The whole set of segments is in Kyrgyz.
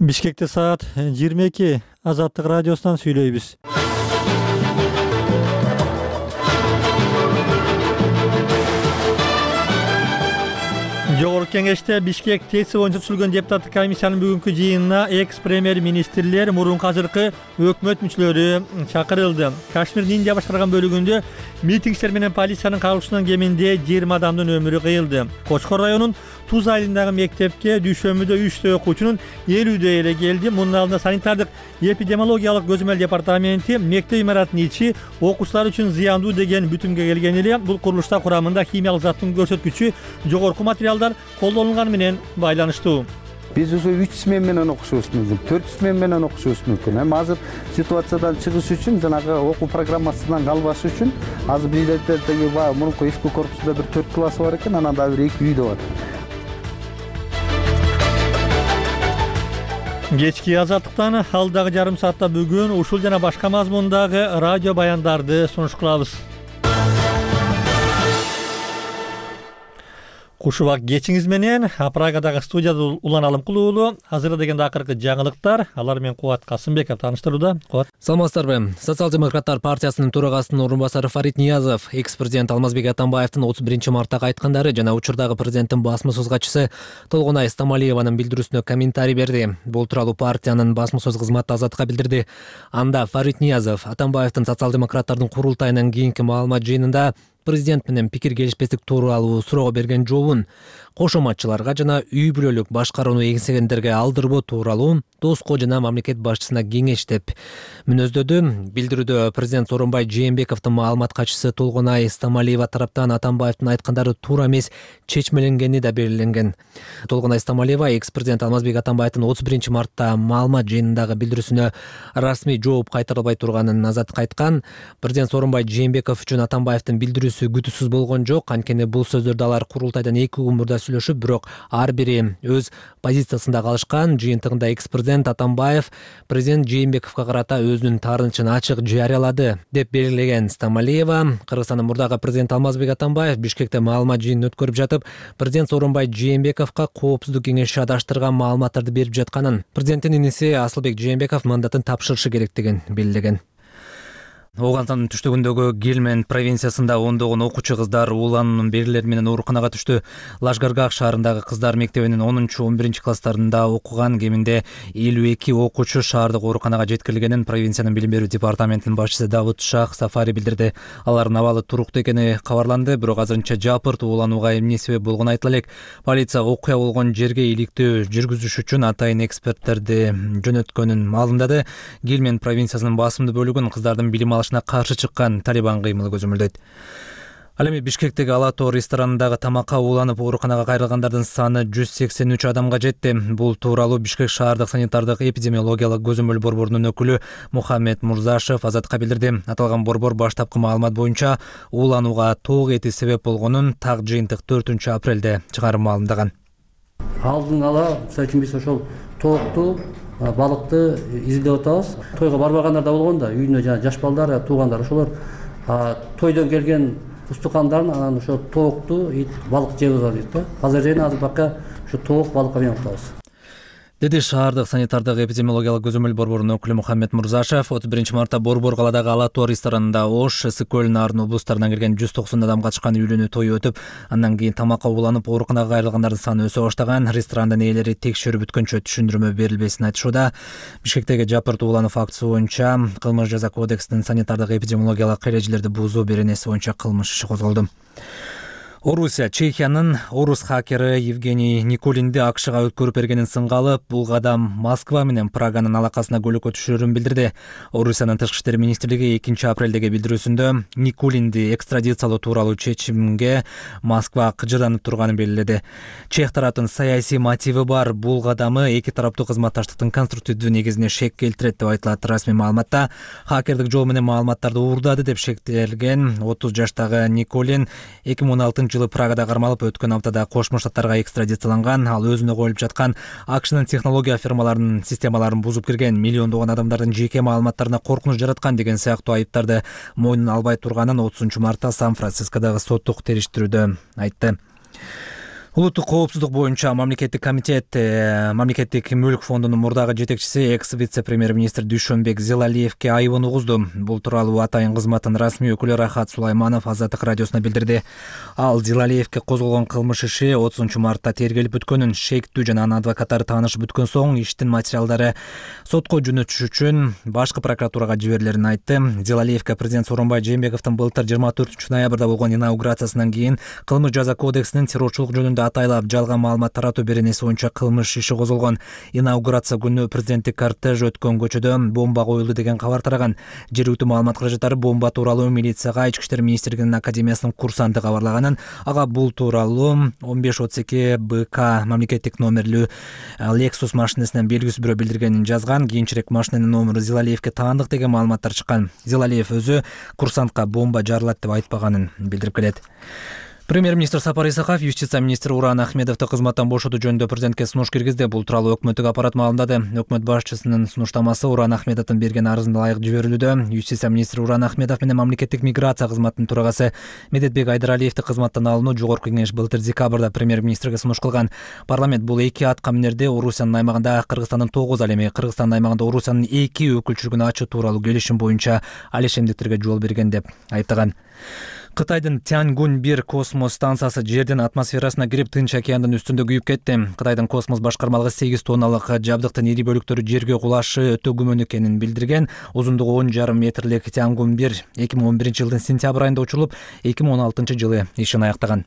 Бишкекте саат 22. Азаттык радиосунан сүйлөйбүз. Жогорку Кеңеште Бишкек ТЭЦ боюнча түзүлгөн депутаттык комиссиянын бүгүнкү жыйынына экс-премьер-министрлер, мурунку азыркы өкмөт мүчөлөрү чакырылды. Кашмирдин Индия башкарган бөлүгүндө митингчилер менен полициянын каргылышынан кеминде 20 адамдын өмүрү кыйылды. Кочкор районунун Туз айылындагы мектепке дүйшөмбүдө 3 окуучунун 50 эле келди. Мунун алдында санитардык эпидемиологиялык көзөмөл департаменти мектеп имаратынын ичи окуучулар үчүн зыяндуу деген бүтүмгө келген эле. Бул курулушта курамында химиялык заттын көрсөткүчү жогорку материалдар колдонулганы менен байланыштуу. Биз уже 3 смена менен окушубуз мүмкүн, 4 смена менен окушубуз мүмкүн. Эми азыр ситуациядан чыгыш үчүн, жанагы окуу программасынан калбаш үчүн азыр биздердеги мурунку эски корпусунда бир 4 класс бар экен, анан дагы бир 2 үйдө бар. Кечки азаттыктан алдагы жарым саатта бүгүн ушул жана башка мазмундагы радио баяндарды сунуш кылабыз. Кушубак кечиңиз менен Прагадагы студияда Улан Алымкулуулу азыр дегенде акыркы жаңылыктар. Алар менен Кубат Касымбеков тааныштырууда. Кубат. Саламатсыздарбы? Социал-демократтар партиясынын төрагасынын орун басары Фарид Ниязов экс-президент Алмазбек Атамбаевдин 31-марттагы айткандары жана учурдагы президенттин басма сөз катчысы Толгонай Стамалиеванын билдирүүсүнө комментарий берди. Бул тууралуу партиянын басма сөз кызматы Азаттыкка билдирди. Анда Фарид Ниязов Атамбаевдин социал-демократтардын курултайынан кийинки маалымат жыйынында президент менен пикир келишпестик тууралуу суроого берген жообун кошоматчыларга жана үй бүлөлүк башкарууну эңсегендерге алдырбоо тууралуу Доско жана мамлекет башчысына кеңеш деп мүнөздөдү. Билдирүүдө президент Сооронбай Жээнбековдун маалымат катчысы Толгонай Стамалиева тараптан Атамбаевдин айткандары туура эмес чечмеленгени да белгиленген. Толгонай Стамалиева экс-президент Алмазбек Атамбаевдин 31-мартта маалымат жыйынындагы билдирүүсүнө расмий жооп кайтарылбай турганын Азаттыкка айткан. Президент Сооронбай Жээнбеков үчүн Атамбаевдин билдирүүсү күтүүсүз болгон жок. Анткени бул сөздөрдү алар курултайдан 2 күн мурда сүйлөшүп, бирок ар бири өз позициясында калышкан. Жыйынтыгында экс-президент Атамбаев президент Жээнбековго карата өзүнүн таарынычын ачык жарыялады деп белгилеген Стамалиева. Кыргызстандын мурдагы президенти Алмазбек Атамбаев Бишкекте маалымат жыйынын өткөрүп жатып, президент Сооронбай Жээнбековго коопсуздук кеңеши адаштырган маалыматтарды берип жатканын, президенттин иниси Асылбек Жээнбеков мандатын тапшырышы керектигин белгилеген. Ооганстандын түштүгүндөгү Гельманд провинциясында ондогон окуучу кыздар уулануунун белгилери менен ооруканага түштү. Лашгаргах шаарындагы кыздар мектебинин 10-11 класстарында окуган кеминде 52 окуучу шаардык ооруканага жеткирилгенин провинциянын билим берүү департаментинин башчысы Давуд Шах Сафари билдирди. Алардын абалы туруктуу экени кабарланды, бирок азырынча жапырт ууланууга эмне себеп болгону айтыла элек. Полиция окуя болгон жерге иликтөө жүргүзүш үчүн атайын эксперттерди жөнөткөнүн маалымдады. Гельманд провинциясынын басымдуу бөлүгүн кыздардын билим алышына каршы чыккан Талибан кыймылы көзөмөлдөйт. Ал эми Бишкектеги Алато ресторанындагы тамакка ууланып ооруканага кайрылгандардын саны 183 адамга жетти. Бул тууралуу Бишкек шаардык санитардык эпидемиологиялык көзөмөл борборунун өкүлү Мухаммед Мурзашев Азаттыкка билдирди. Аталган борбор баштапкы маалымат боюнча ууланууга тоок эти себеп болгонун так жыйынтык 4-апрелде чыгарып маалымдаган. Алдын ала, мисалы үчүн биз ошол тоокту, балыкты изилдеп атабыз. Тойго барбагандар да болгон да, үйүнө жана жаш балдар, туугандар ошолор тойдон келген устукандарын анан ошо тоокту, балык жебиз дейт да. Азыр азыр бака ошо тоок балыкка менен атабыз. Деди шаардык санитардык эпидемиологиялык көзөмөл борборунун өкүлү Мухаммед Мурзашев. 31-мартта борбор каладагы Алато ресторанында Ош, Ысык-Көл, Нарын облустарынан келген 190 адам катышкан үйлөнүү тою өтүп, андан кийин тамакка ууланып ооруканага кайрылгандардын саны өсө баштаган. Ресторандын ээлери текшерүү бүткөнчө түшүндүрмө берилбесин айтышууда. Бишкектеги жапырт уулануу фактысы боюнча кылмыш жаза кодексинин санитардык эпидемиологиялык эрежелерди бузуу беренеси боюнча кылмыш иши козголду. Орусия Чехиянын орус хакери Евгений Никулинди АКШга өткөрүп бергенин сынга алып, бул кадам Москва менен Праганын алакасына көлөкө түшүрүн билдирди. Орусиянын тышкы иштер министрлиги 2-апрелдеги билдирүүсүндө Никулинди экстрадициялоо тууралуу чечимге Москва кыжыранып турганын белгиледи. Чех тараптын саясий мотиви бар, бул кадамы эки тараптуу кызматташтыктын конструктивдүү негизине шек келтирет деп айтылат расмий маалыматта. Хакердик жол менен маалыматтарды уурдады деп шектелген 30 жаштагы Никулин 2016 жылы Прагада кармалып, өткөн аптада Кошмо Штаттарга экстрадицияланган. Ал өзүнө коюлуп жаткан АКШнын технология фирмаларынын системаларын бузуп кирген, миллиондогон адамдардын жеке маалыматтарына коркунуч жараткан деген сыяктуу айыптарды мойнуна албай турганын 30-мартта Сан-Францискодогу соттук териштирүүдө айтты. Улуттук коопсуздук боюнча мамлекеттик комитет мамлекеттик мүлк фондунун мурдагы жетекчиси экс вице премьер-министр Дүйшөнбек Зилалиевке айыбын угузду. Бул тууралуу атайын кызматтын расмий өкүлү Рахат Сулайманов Азаттык радиосуна билдирди. Ал Зилалиевке козголгон кылмыш иши 30-мартта тергелип бүткөнүн, шейктүү жана анын адвокаттары таанышып бүткөн соң иштин материалдары сотко жөнөтүш үчүн башкы прокуратурага жиберилерин айтты. Зилалиевке президент Сооронбай Жээнбековдун былтыр 24-ноябрда болгон инаугурациясынан кийин кылмыш жаза кодексинин террорчулук жөнүндө атайлап жалган маалымат таратуу беренеси боюнча кылмыш иши козголгон. Инаугурация күнү президенттик кортеж өткөн көчөдө бомба коюлду деген кабар тараган. Жергиликтүү маалымат каражаттары бомба тууралуу милицияга Ички иштер министрлигинин академиясынын курсанты кабарлаганын, ага бул тууралуу 1532 БК мамлекеттик номерлүү Lexus машинесинен белгисиз бирөө билдиргенин жазган. Кийинчерээк машинанын номеру Зилалиевке таандык деген маалыматтар чыккан. Зилалиев өзү курсантка бомба жарылат деп айтпаганын билдирип келет. Премьер-министр Сапар Исаков юстиция министри Уран Ахмедовду кызматтан бошотуу жөнүндө президентке сунуш киргизди. Бул тууралуу өкмөттүк аппарат маалымдады. Өкмөт башчысынын сунуштамасы Уран Ахмедовдун берген арызына ылайык жиберилүүдө. Юстиция министри Уран Ахмедов менен мамлекеттик миграция кызматынын төрагасы Медетбек Айдаралиевди кызматтан алууну Жогорку кеңеш былтыр декабрда премьер-министрге сунуш кылган. Парламент бул эки атка минерде Орусиянын аймагында Кыргызстандын 9, ал эми Кыргызстандын аймагында Орусиянын 2 өкүлчүлүгүн ачуу тууралуу келишим боюнча алишемдиктерге жол берген деп айттаган. Кытайдын Тяньгунь-1 космос станциясы жердин атмосферасына кирип Тынч океандын үстүндө күйүп кетти. Кытайдын космос башкармалыгы 8 тонналык жабдыктын ири бөлүктөрү жерге кулашы өтө күмөн экенин билдирген. Узундугу 10,5 метрлик Тяньгунь-1 2011-жылдын сентябрь айында учурулуп, 2016-жылы ишин аяктаган.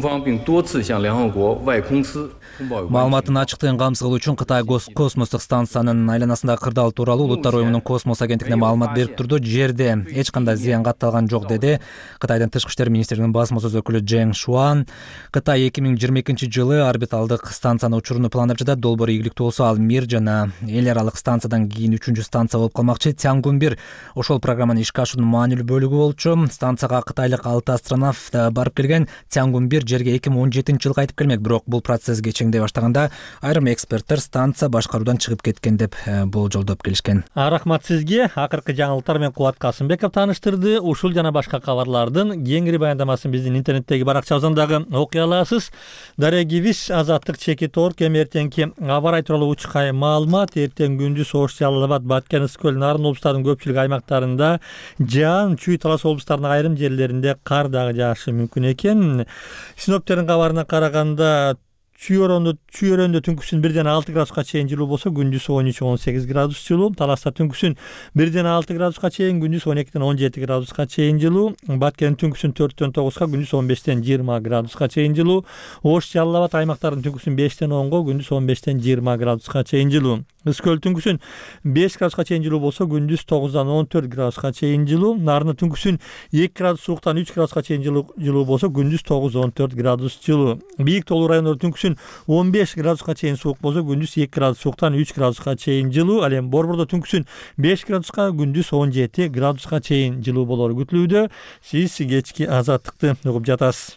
Маалыматтын ачыктыгын камсыз кылуу үчүн Кытай космостук станциянын айланасындагы кырдаал тууралуу Улуттар уюмунун космос агенттигине маалымат берип турду. Жерде эч кандай зыян катталган жок, деди Кытайдын Тышкы иштер министрлигинин басма сөз өкүлү Джен Шуан. Кытай 2022-жылы орбиталдык станцияны учурууну пландап жатат. Долбоор ийгиликтүү болсо, ал Мир жана эл аралык станциядан кийин 3-станция болуп калмакчы. Тяньгунь-1 ошол программаны ишке ашуунун маанилүү бөлүгү болчу. Станцияга кытайлык 6 астронавт барып келген. Тяньгунь-1 жерге 2017-жылы кайтып келмек, бирок бул процесс кечеңдей баштаганда айрым эксперттер станция башкаруудан чыгып кеткен деп болжолдоп келишкен. Рахмат сизге. Акыркы жаңылыктар менен Кубат Касымбеков тааныштырды. Ушул жана башка кабарлардын кеңири баяндамасын биздин интернеттеги баракчабыздан дагы окуй аласыз. Дарья Гивис, Азаттык, Чекит.орг, эмертеңки аба ырайы тууралуу учкай маалымат. Эртең күндүз Ош, Жалал Абад, Баткен, Ысык-Көл, Нарын облустарынын көпчүлүк аймактарында жаан, Чүй, Талас облустарынын айрым жерлеринде кар дагы жаашы мүмкүн экен. Синоптиктердин кабарына караганда Чүй өрөөндө түнкүсүн 1-6 градуска чейин жылуу болсо, күндүз 13-18 градус жылуу. Таласта түнкүсүн 1-6 градуска чейин, күндүз 12-17 градуска чейин жылуу. Баткен түнкүсүн 4-9га, күндүз 15-20 градуска чейин жылуу. Ош, Жалал Абад аймактарынын түнкүсүн 5-10га, күндүз 15-20 градуска чейин жылуу. Ысык-Көл түнкүсүн 5 градуска чейин жылуу болсо, күндүз 9-14 градуска чейин жылуу. Нарында түнкүсүн 2 градус сууктан 3 градуска чейин жылуу болсо, күндүз 9-14 градус жылуу. Бийик тоолуу райондордо түнкүсүн 15 градуска чейин суук болсо, күндүз 2 градус сууктан 3 градуска чейин жылуу. Ал эми Борбордо түнкүсүн 5 градуска, күндүз 17 градуска чейин жылуу болору күтүлүүдө. Сиз кечки Азаттыкты угуп жатасыз.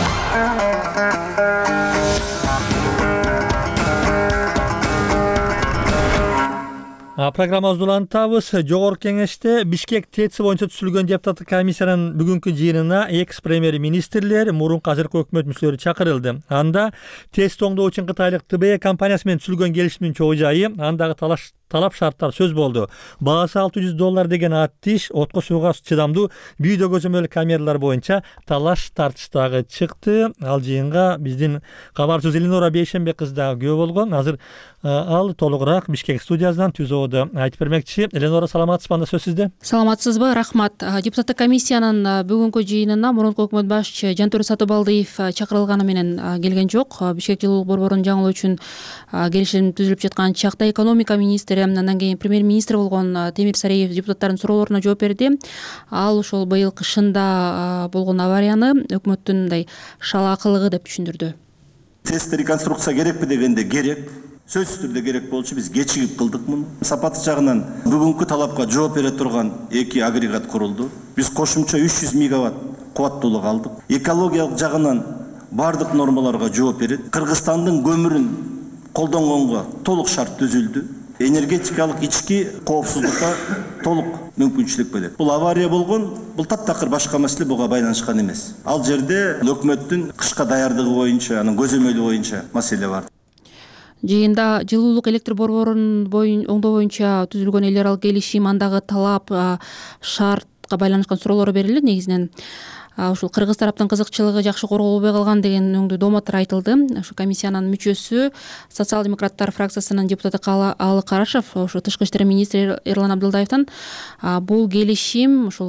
Программабызды улантабыз. Жогорку кеңеште Бишкек ТЭЦ боюнча түзүлгөн депутаттык комиссиянын бүгүнкү жыйынына экс премьер-министрлер, мурунку азыркы өкмөт мүчөлөрү чакырылды. Анда ТЭЦ тоңдоо үчүн кытайлык ТБ компаниясы менен түзүлгөн келишимдин чоо жайы, андагы талап шарттар сөз болду. Баасы $600 деген аттиш, отко сууга чыдамдуу видео көзөмөл камералар боюнча талаш тартыш дагы чыкты. Ал жыйынга биздин кабарчыбыз Эленора Бейшенбек кыз дагы күбө болгон. Азыр ал толугураак Бишкек студиясынан түзөөдө айтып бермекчи. Эленора, саламатсызбы? Анда сөз сизде. Саламатсызбы? Рахмат. Депутаттык комиссиянын бүгүнкү жыйынына мурунку өкмөт башчы Жантөре Сатыбалдиев чакырылганы менен келген жок. Бишкек жылуулук борборун жаңылоо үчүн келишим түзүлүп жаткан чакта экономика министри, андан кийин премьер-министр болгон Темир Сариев депутаттардын суроолоруна жооп берди. Ал ошол быйыл кышында болгон аварияны өкмөттүн мындай шалаакылыгы деп түшүндүрдү. ТЭЦти реконструкция керекпи дегенде керек. Сөзсүз түрдө керек болчу, биз кечигип кылдык муну. Сапаты жагынан бүгүнкү талапка жооп бере турган 2 агрегат курулду. Биз кошумча 300 мегаватт кубаттуулук алдык. Экологиялык жагынан бардык нормаларга жооп берет. Кыргызстандын көмүрүн колдонгонго толук шарт түзүлдү. энергетикалык ички коопсуздукка толук мүмкүнчүлүк берет. Бул авария болгон, бул таптакыр башка маселе, буга байланышкан эмес. Ал жерде өкмөттүн кышка даярдыгы боюнча, анын көзөмөлү боюнча маселе бар. Жыйында жылуулук электр борборун оңдоо боюнча түзүлгөн эл аралык келишим, андагы талап, шартка байланышкан суроолор берилди. Негизинен ушул кыргыз тараптын кызыкчылыгы жакшы корголбой калган деген өңдүү дооматтар айтылды. Ушу комиссиянын мүчөсү, социал-демократтар фракциясынын депутаты Алы Карашев ушу тышкы иштер министри Эрлан Абдылдаевден бул келишим, ушул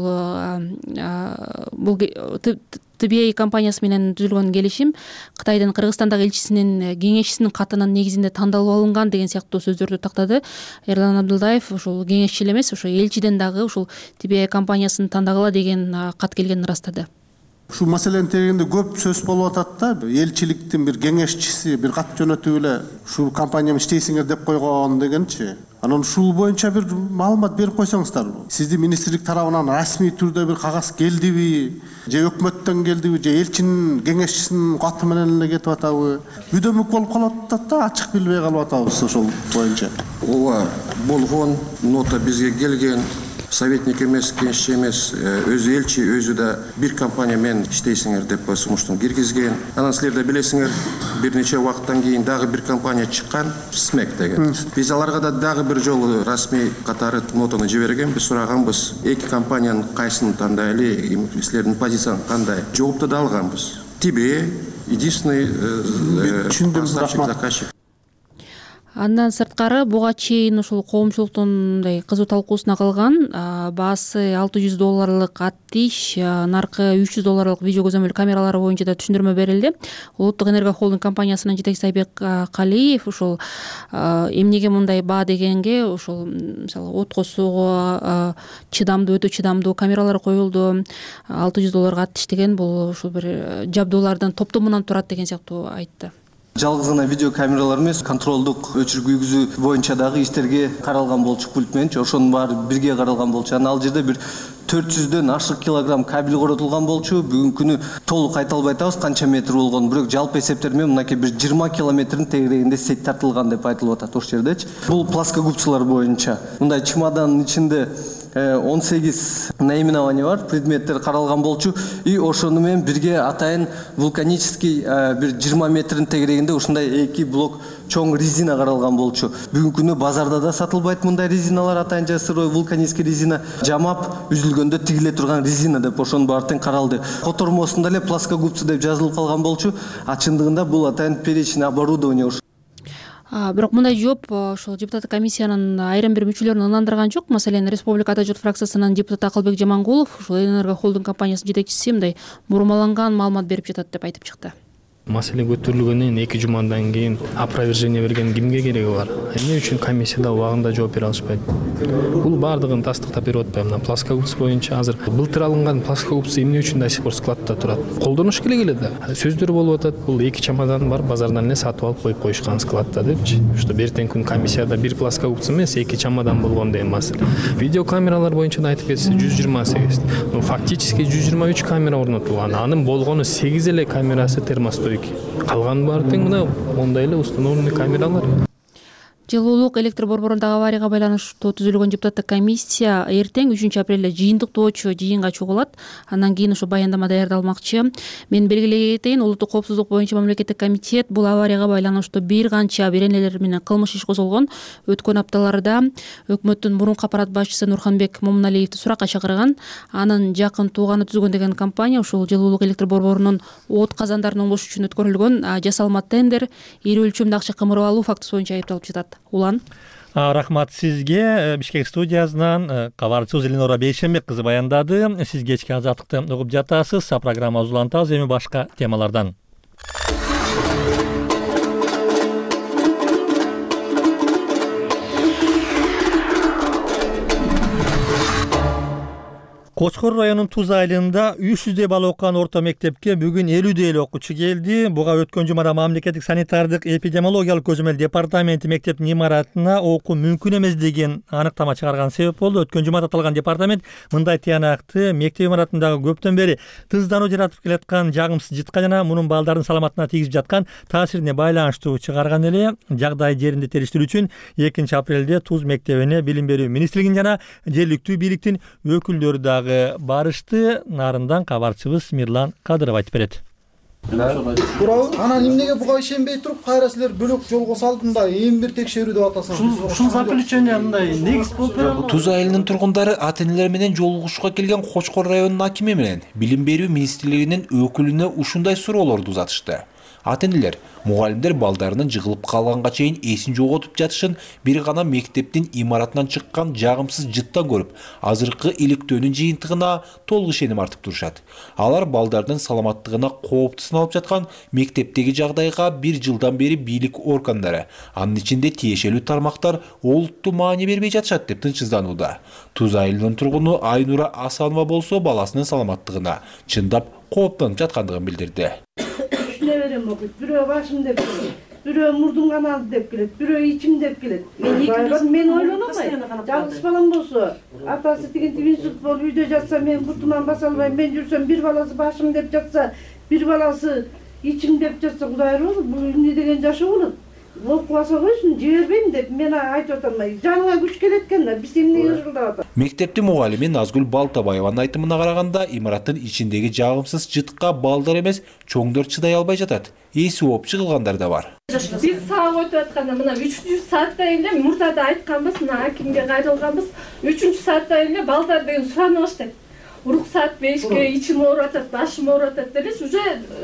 TBA компаниясы менен түзүлгөн келишим Кытайдын Кыргызстандагы элчисинин кеңешчисинин катынын негизинде тандалып алынган деген сыяктуу сөздөрдү тактады. Эрлан Абдылдаев ушул кеңешчи эле эмес, ошо элчиден дагы ушул TBA компаниясын тандагыла деген кат келгенин ырастады. Ушул маселени тегенде көп сөз болуп атат да, элчиликтин бир кеңешчиси бир кат жөнөтүп эле ушул компанияны иштейсиңер деп койгон дегенчи. Анан ушул боюнча бир маалымат берип койсоңуздар. Сиздин министрлик тарабынан расмий түрдө бир кагаз келдиби, же өкмөттөн келдиби, же элчинин кеңешчисинин каты менен эле кетип атабы? Бүдөмүк болуп калып атат да, ачык билбей калып атабыз ошол боюнча. Ооба болгон, нота бизге келген. Советник эмес, кеңешчи эмес, өзү элчи, өзү да бир компания менен иштейсиңер деп сунуштун киргизген. Анан силер да билесиңер, бир нече убакыттан кийин дагы бир компания чыккан, СМЭК деген. Биз аларга да дагы бир жолу расмий катары нотаны жибергенбиз, сураганбыз. Эки компаниянын кайсысын тандайлы, силердин позицияң кандай? Жоопту да алганбыз. TBA единственный заказчик. Андан сырткары буга чейин ушул коомчулуктун мындай кызуу талкуусуна калган баасы $600 аттиш, наркы $300 видео көзөмөл камералары боюнча да түшүндүрмө берилди. Улуттук энерго холдинг компаниясынын жетекчиси Айбек Калиев ушул эмнеге мындай баа дегенге, ушул мисалы отко сууга чыдамдуу, өтө чыдамдуу камералар коюлду, $600 аттиш деген бул ушул бир жабдуулардын топтомунан турат деген сыяктуу айтты. Жалгыз гана видео камералар эмес, контролдук өчүрүк үйгүзүү боюнча дагы иштерге каралган болчу пульт менен, ошонун баары бирге каралган болчу. Ал жерде бир 400дөн ашык килограмм кабель коротулган болчу. Бүгүнкү күнү толук айта албай атабыз канча метр болгонун, бирок жалпы эсептер менен мынакей бир 20 километрдин тегерегинде сеть тартылган деп айтылып атат ошол жердечи. Бул плоскогубцалар боюнча мындай чемоданын ичинде 18 наименование бар, предметтер каралган болчу. И ошону менен бирге атайын вулканический бир 20 метрдин тегерегинде ушундай эки блок чоң резина каралган болчу. Бүгүнкү күнү базарда да сатылбайт мындай резиналар, атайын сырой вулканический резина, жамап үзүлгөндө тигиле турган резина деп ошонун баардыгын каралды. Котормосунда эле плоскогубцы деп жазылып калган болчу. А чындыгында бул атайын перечень оборудование. Бирок мындай жооп ошол депутаттык комиссиянын айрым бир мүчөлөрүн ынандырган жок. Маселен, Республика Ата журт фракциясынын депутаты Акылбек Жамангулов ушул энерго холдинг компаниясынын жетекчиси мындай бурмаланган маалымат берип жатат деп айтып чыкты. Маселе көтөрүлгөндөн 2 жумадан кийин опровержение берген кимге кереги бар? Эмне үчүн комиссияда убагында жооп бере алышпайт? Бул баардыгын тастыктап берип атпайбы? Мына плоскогубц боюнча азыр былтыр алынган плоскогубц эмне үчүн до сих пор складта турат? Колдонуш келе да. Сөздөр болуп атат, бул 2 чемодан бар, базардан эле сатып алып коюп коюшкан складта депчи. Что бертең күн комиссияда бир плоскогубц эмес, 2 чемодан болгон деген маселе. Видео камералар боюнча да айтып кетсе 128. Ну фактически 123 камера орнотулган. Анын болгону 8 эле камерасы термостойк. Калган баары тең мына мондай эле установленный камералар. Жылуулук электр борборундагы аварияга байланыштуу түзүлгөн депутаттык комиссия эртең 3 апрелде жыйынтыктоочу жыйынга чогулат. Андан кийин ошо баяндама даярдалмакчы. Мен белгилей кетейин, улуттук коопсуздук боюнча мамлекеттик комитет бул аварияга байланыштуу бир канча беренелер менен кылмыш иш козголгон. Өткөн апталарда өкмөттүн мурунку аппарат башчысы Нурханбек Момуналиевди суракка чакырган. Анын жакын тууганы түзгөн деген компания ушул жылуулук электр борборунун от казандарын оңдош үчүн өткөрүлгөн жасалма тендер, ири өлчөмдө акча кымырып алуу фактысы боюнча айыпталып жатат. Улан. Рахмат сизге. Бишкек студиясынан кабарчы Эленора Бейшенбек кызы баяндады. Сиз кечки азаттыкты угуп жатасыз. Программа улантабыз эми башка темалардан. Кочкор районунун Туз айылында 300 бала окуган орто мектепке бүгүн 50 эле окуучу келди. Буга өткөн жумада мамлекеттик санитардык эпидемиологиялык көзөмөл департаменти мектептин имаратына окуу мүмкүн эмес деген аныктама чыгарган себеп болду. Өткөн жумада аталган департамент мындай тыянакты мектеп имаратындагы көптөн бери тыздануу жаратып келаткан жагымсыз жытка жана мунун балдардын саламатына тийгизип жаткан таасирине байланыштуу чыгарган эле. Жагдай жеринде териштирүү үчүн 2 апрелде Туз мектебине Билим берүү министрлигинин жана жергиликтүү бийликтин өкүлдөрү дагы барышты. Нарындан кабарчыбыз Мирлан Кадыров айтып берет. Туурабы? Анан эмнеге буга ишенбей туруп, кайра силер бөлөк жолго салдыңдар, эми бир текшерүү деп атасыңыз. Ушул заключение мындай негиз болуп берет. Туз айылынын тургундары ата-энелер менен жолугушууга келген Кочкор районунун акими менен Билим берүү министрлигинин өкүлүнө ушундай суроолорду узатышты. Ата-энелер, мугалимдер балдарынын жыгылып калганга чейин эсин жоготуп жатышын бир гана мектептин имаратынан чыккан жагымсыз жыттан көрүп, азыркы иликтөөнүн жыйынтыгына толук ишеним артып турушат. Алар балдардын саламаттыгына кооптуу саналып жаткан мектептеги жагдайга 1 жылдан бери бийлик органдары, анын ичинде тиешелүү тармактар олуттуу маани бербей жатышат деп тынчсызданууда. Туз айылынын тургуну Айнура Асанова болсо баласынын саламаттыгына чындап кооптонуп жаткандыгын билдирди. Бирөө башым деп келет, бирөө мурдум каналды деп келет, бирөө ичим деп келет. Мен ойлоном жалгыз балам болсо, атасы тигинтип инсульт болуп үйдө жатса, мен куртуман баса албайм, мен жүрсөм, бир баласы башым деп жатса, бир баласы ичим деп жатса, Кудай ыргызы, бул эмне деген жашоо болот? Окубаса койсун, жибербейм деп мен айтып атам. Жаныңа күч келет экен да, биз эмнеге ырылдап атат? Мектептин мугалими Назгүл Балтабаеванын айтымына караганда, имараттын ичиндеги жагымсыз жытка балдар эмес, чоңдор чыдай албай жатат. Эси ооп чыгылгандар да бар. Биз сабак өтүп атканда мына 3-саатта эле мурдада айтканбыз, мына акимге кайрылганбыз. 3-саатта эле балдар деген суранып баштайт. Уруксат 5-ке ичим ооруп атат, башым ооруп атат делеш. Уже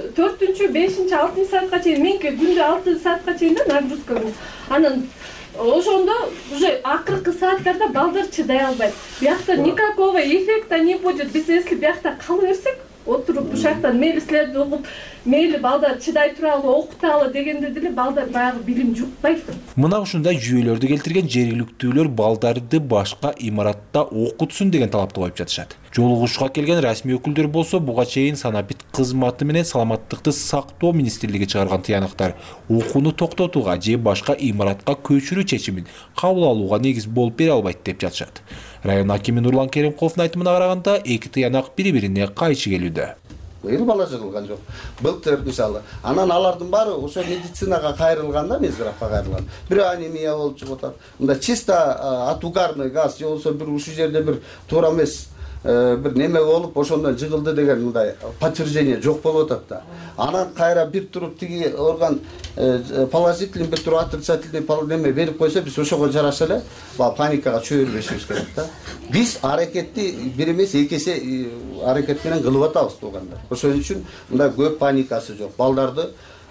4-5, 6 саатка чейин менки күндө 6 саатка чейин нагрузка. Анан ошондо уже акыркы сааттарда балдар чыдай албайт. Биякта никакого эффекта не будет. Биз если биякта кала берсек, отуруп ушактан мейли силерди угуп, мейли балдар чыдай туралы окуталы дегенде деле балдар баягы билим жукпайт. Мына ушундай жүйөлөрдү келтирген жергиликтүүлөр балдарды башка имаратта окутсун деген талапты коюп жатышат. Жолугушууга келген расмий өкүлдөр болсо буга чейин санабит кызматы менен саламаттыкты сактоо министрлиги чыгарган тыянактар окууну токтотууга же башка имаратка көчүрүү чечимин кабыл алууга негиз болуп бере албайт деп жатышат. Район акими Нурлан Керимковдун айтымына караганда, эки тыянак бири-бирине кайчы келүүдө. Быйыл бала жыгылган жок. Былтыр мисалы, анан алардын баары ошо медицинага кайрылганда, мезгирапка кайрылган. Бирөө анемия болуп чыгып атат. Мында чисто от угарный газ же болсо бир ушул жерде бир туура эмес бир неме болуп ошондон жыгылды деген мындай подтверждение жок болуп атат да. Анан кайра бир туруп тиги орган положительный, бир туруп отрицательный неме берип койсо, биз ошого жараша эле паникага чөйрбешибиз керек да. Биз аракетти бир эмес эки эсе аракет менен кылып атабыз туугандар. Ошон үчүн мындай көп паникасы жок. Балдарды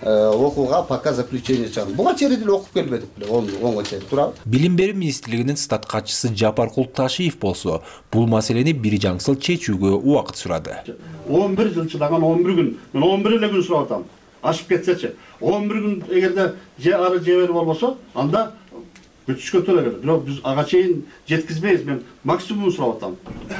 окууга пока заключение чыгарды. Буга чейин деле окуп келбедик беле, онго чейин туурабы? Билим берүү министрлигинин стат катчысы Жапаркул Ташиев болсо, бул маселени бир жаңсыл чечүүгө убакыт сурады. 11 жыл чыдаган 11 күн, мен 11 эле күн сурап атам. Ашып кетсечи, 11 күн эгерде же ары же бери болбосо, анда күчкө төлө керек. Бирок биз ага чейин жеткизбейбиз, мен максимум сурап атам.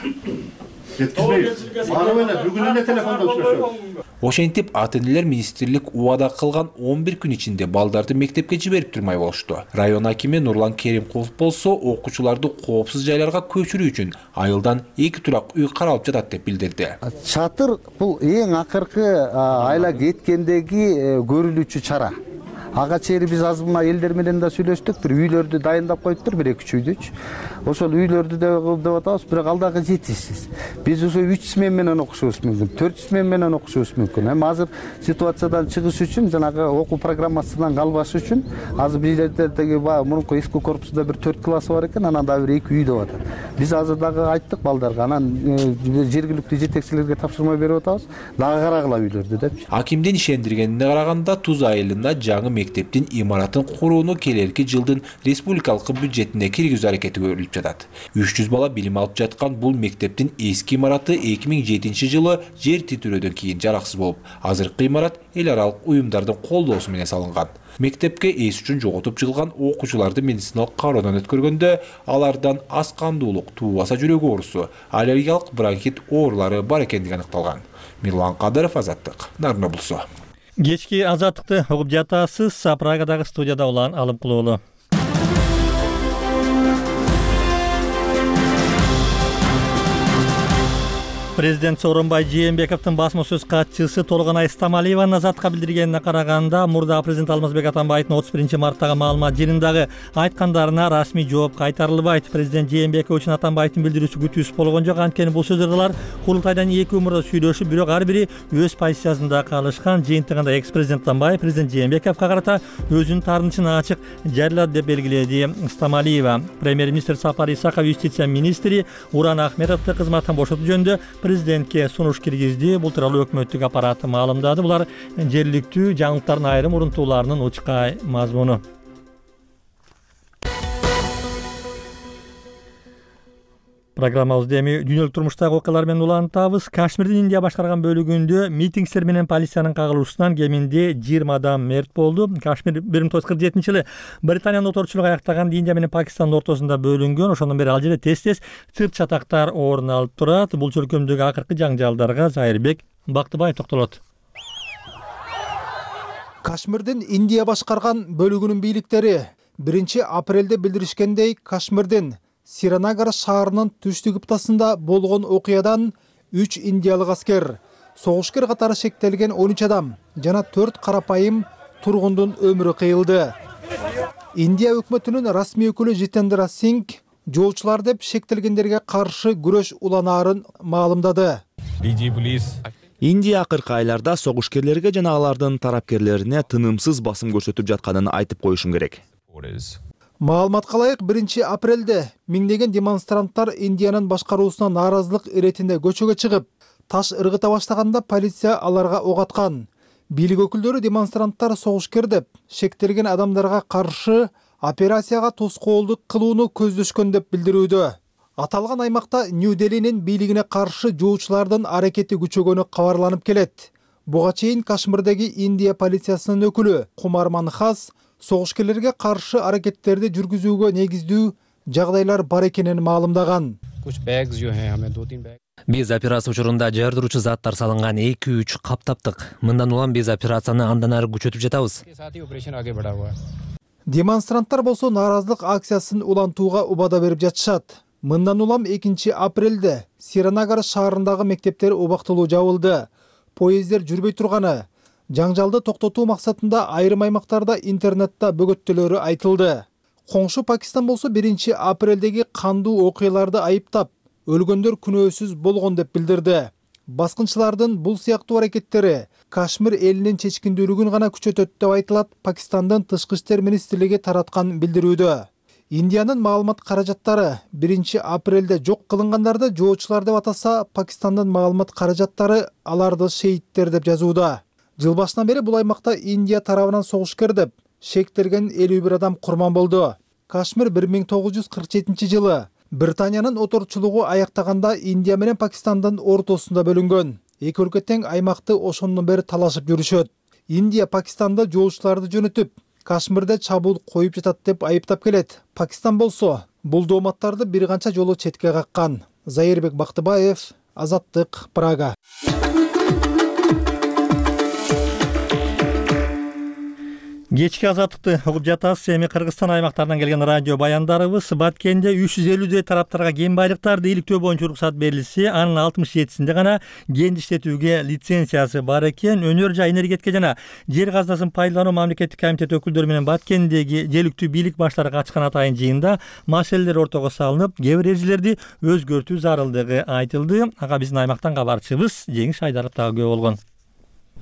Ошентип ата-энелер министрлик убада кылган 11 күн ичинде балдарды мектепке жиберип турмай болушту. Район акими Нурлан Керимков болсо, окуучуларды коопсуз жайларга көчүрүү үчүн айылдан 2 турак үй каралып жатат деп билдирди. Чатыр бул эң акыркы айла кеткендеги көрүлүүчү чара. Ага чейин биз азыр мына элдер менен да сүйлөштүк, бир үйлөрдү дайындап коюптур, бир 2-3 үйдүчү. Ошол үйлөрдү деп атабыз, бирок алдагы жетишсиз. Биз ошо 3 смена менен окушубуз мүмкүн, 4 смена менен окушубуз мүмкүн. Эми азыр ситуациядан чыгыш үчүн, жанагы окуу программасынан калбаш үчүн, азыр биздердеги мурунку эски корпусда бир 4 класс бар экен, анан да бир 2 үй деп атат. Биз азыр дагы айттык балдарга, анан жергиликтүү жетекчилерге тапшырма берип атабыз, дагы карагыла үйлөрдү деп. Акимдин ишендиргенине караганда, Туз айылында жаңы мектептин имаратын курууну келерки жылдын республикалык бюджетине киргизүү аракети көрүлүп жатат. 300 бала билим алып жаткан бул мектептин эски имараты 2007 жылы жер титирөөдөн кийин жараксыз болуп, азыркы имарат эл аралык уюмдардын колдоосу менен салынган. Мектепке эс үчүн жоготуп жыгылган окуучуларды медициналык кароодон өткөргөндө алардан аз камдуулук, туубаса жүрөк оорусу, аллергиялык бронхит оорулары бар экендиги аныкталган. Мирлан Кадыров, Азаттык, Нарын облусу. Кечки Азаттыкты угуп жатасыз. Прагадагы студияда улан алып кулуулу. Президент Сооронбай Жээнбековдун басма сөз катчысы Толгонай Стамалиеванын Азатка билдиргенине караганда, мурда президент Алмазбек Атамбаевдин 31 марттагы маалымат жыйынындагы айткандарына расмий жооп кайтарылбайт. Президент Жээнбеков үчүн Атамбаевдин билдирүүсү күтүүсүз болгон жок. Анткени бул сөздөр курултайдан эки умурда сүйлөшүп, бирок ар бири өз позициясында калышкан. Жыйынтыгында экс-президент Атамбаев президент Жээнбековго карата өзүнүн таарынычын ачык жарыялады деп белгиледи Стамалиева. Премьер-министр Сапар Исаков юстиция министри Уран Ахметовду кызматтан бошотуу жөнүндө президентке сунуш киргизди. Бул тууралуу өкмөттүк аппараты маалымдады. Булар жергиликтүү жаңылыктардын айрым урунтууларынын учкай мазмуну. Программабызды эми дүйнөлүк турмуштагы окуялар менен улантабыз. Кашмирдин Индия башкарган бөлүгүндө митингчилер менен полициянын кагылышуусунан кеминде 20 адам мерт болду. Кашмир 1947 жылы Британиянын оторчулугу аяктаган Индия менен Пакистандын ортосунда бөлүнгөн. Ошондон бери ал жерде тез-тез чырт чатактар орун алып турат. Бул чөлкөмдөгү акыркы жаңжалдарга Зайырбек Бактыбаев токтолот. Кашмирдин Индия башкарган бөлүгүнүн бийликтери 1 апрелде билдиришкендей, Кашмирдин Сиранагар шаарынын түштүк ыптасында болгон окуядан 3 индиялык аскер, согушкер катары шектелген 13 адам жана 4 карапайым тургундун өмүрү кыйылды. Индия өкмөтүнүн расмий өкүлү Житендра Синг жоочулар деп шектелгендерге каршы күрөш уланаарын маалымдады. Индия акыркы айларда согушкерлерге жана алардын тарапкерлерине тынымсыз басым көрсөтүп жатканын айтып коюшум керек. Маалыматка ылайык 1 апрелде миңдеген демонстранттар Индиянын башкаруусуна нааразылык иретинде көчөгө чыгып, таш ыргыта баштаганда полиция аларга ок аткан. Бийлик өкүлдөрү демонстранттар согушкер деп шектелген адамдарга каршы операцияга тоскоолдук кылууну көздөшкөн деп билдирүүдө. Аталган аймакта Нью-Делинин бийлигине каршы жоочулардын аракети күчөгөнү кабарланып келет. Буга чейин Кашмирдеги Индия полициясынын өкүлү Кумар Манхас согушкерлерге каршы аракеттерди жүргүзүүгө негиздүү жагдайлар бар экенин маалымдаган. Биз операция учурунда жардыруучу заттар салынган 2-3 кап таптык. Мындан улам биз операцияны андан ары күчөтүп жатабыз. Демонстранттар болсо нааразылык акциясын улантууга убада берип жатышат. Мындан улам 2 апрелде Сиранагар шаарындагы мектептер убактылуу жабылды. Поездер жүрбөй турганы, жаңжалды токтотуу максатында айрым аймактарда интернетте бөгөттөлөрү айтылды. Коңшу Пакистан болсо 1 апрелдеги кандуу окуяларды айыптап, өлгөндөр күнөөсүз болгон деп билдирди. Баскынчылардын бул сыяктуу аракеттери Кашмир элинин чечкиндүүлүгүн гана күчөтөт деп айтылат Пакистандын тышкы иштер министрлиги тараткан билдирүүдө. Индиянын маалымат каражаттары 1 апрелде жок кылынгандарды жоочулар деп атаса, Пакистандын маалымат каражаттары аларды шейиттер деп жазууда. Жыл башынан бери бул аймакта Индия тарабынан согушкер деп шектелген 51 адам курман болду. Кашмир 1947 жылы Британиянын оторчулугу аяктаганда Индия менен Пакистандын ортосунда бөлүнгөн. Эки өлкө тең аймакты ошондон бери талашып жүрүшөт. Индия Пакистанда жоочуларды жөнөтүп, Кашмирде чабуул коюп жатат деп айыптап келет. Пакистан болсо бул дооматтарды бир канча жолу четке каккан. Зайырбек Бактыбаев, Азаттык, Прага. Кечки Азаттыкты угуп жатасыз. Эми Кыргызстан аймактарынан келген радио баяндарыбыз. Баткенде 350 тараптарга кен байлыктарды иликтөө боюнча уруксат берилсе, анын 67-синде гана кенди иштетүүгө лицензиясы бар экен. Өнөр жай энергетика жана жер казынасын пайдалануу мамлекеттик комитет өкүлдөрү менен Баткендеги жергиликтүү бийлик баштары катышкан атайын жыйында маселелер ортого салынып, кээ бир эрежелерди өзгөртүү зарылдыгы айтылды. Ага биздин аймактан кабарчыбыз Жеңиш Айдаров дагы күбө болгон.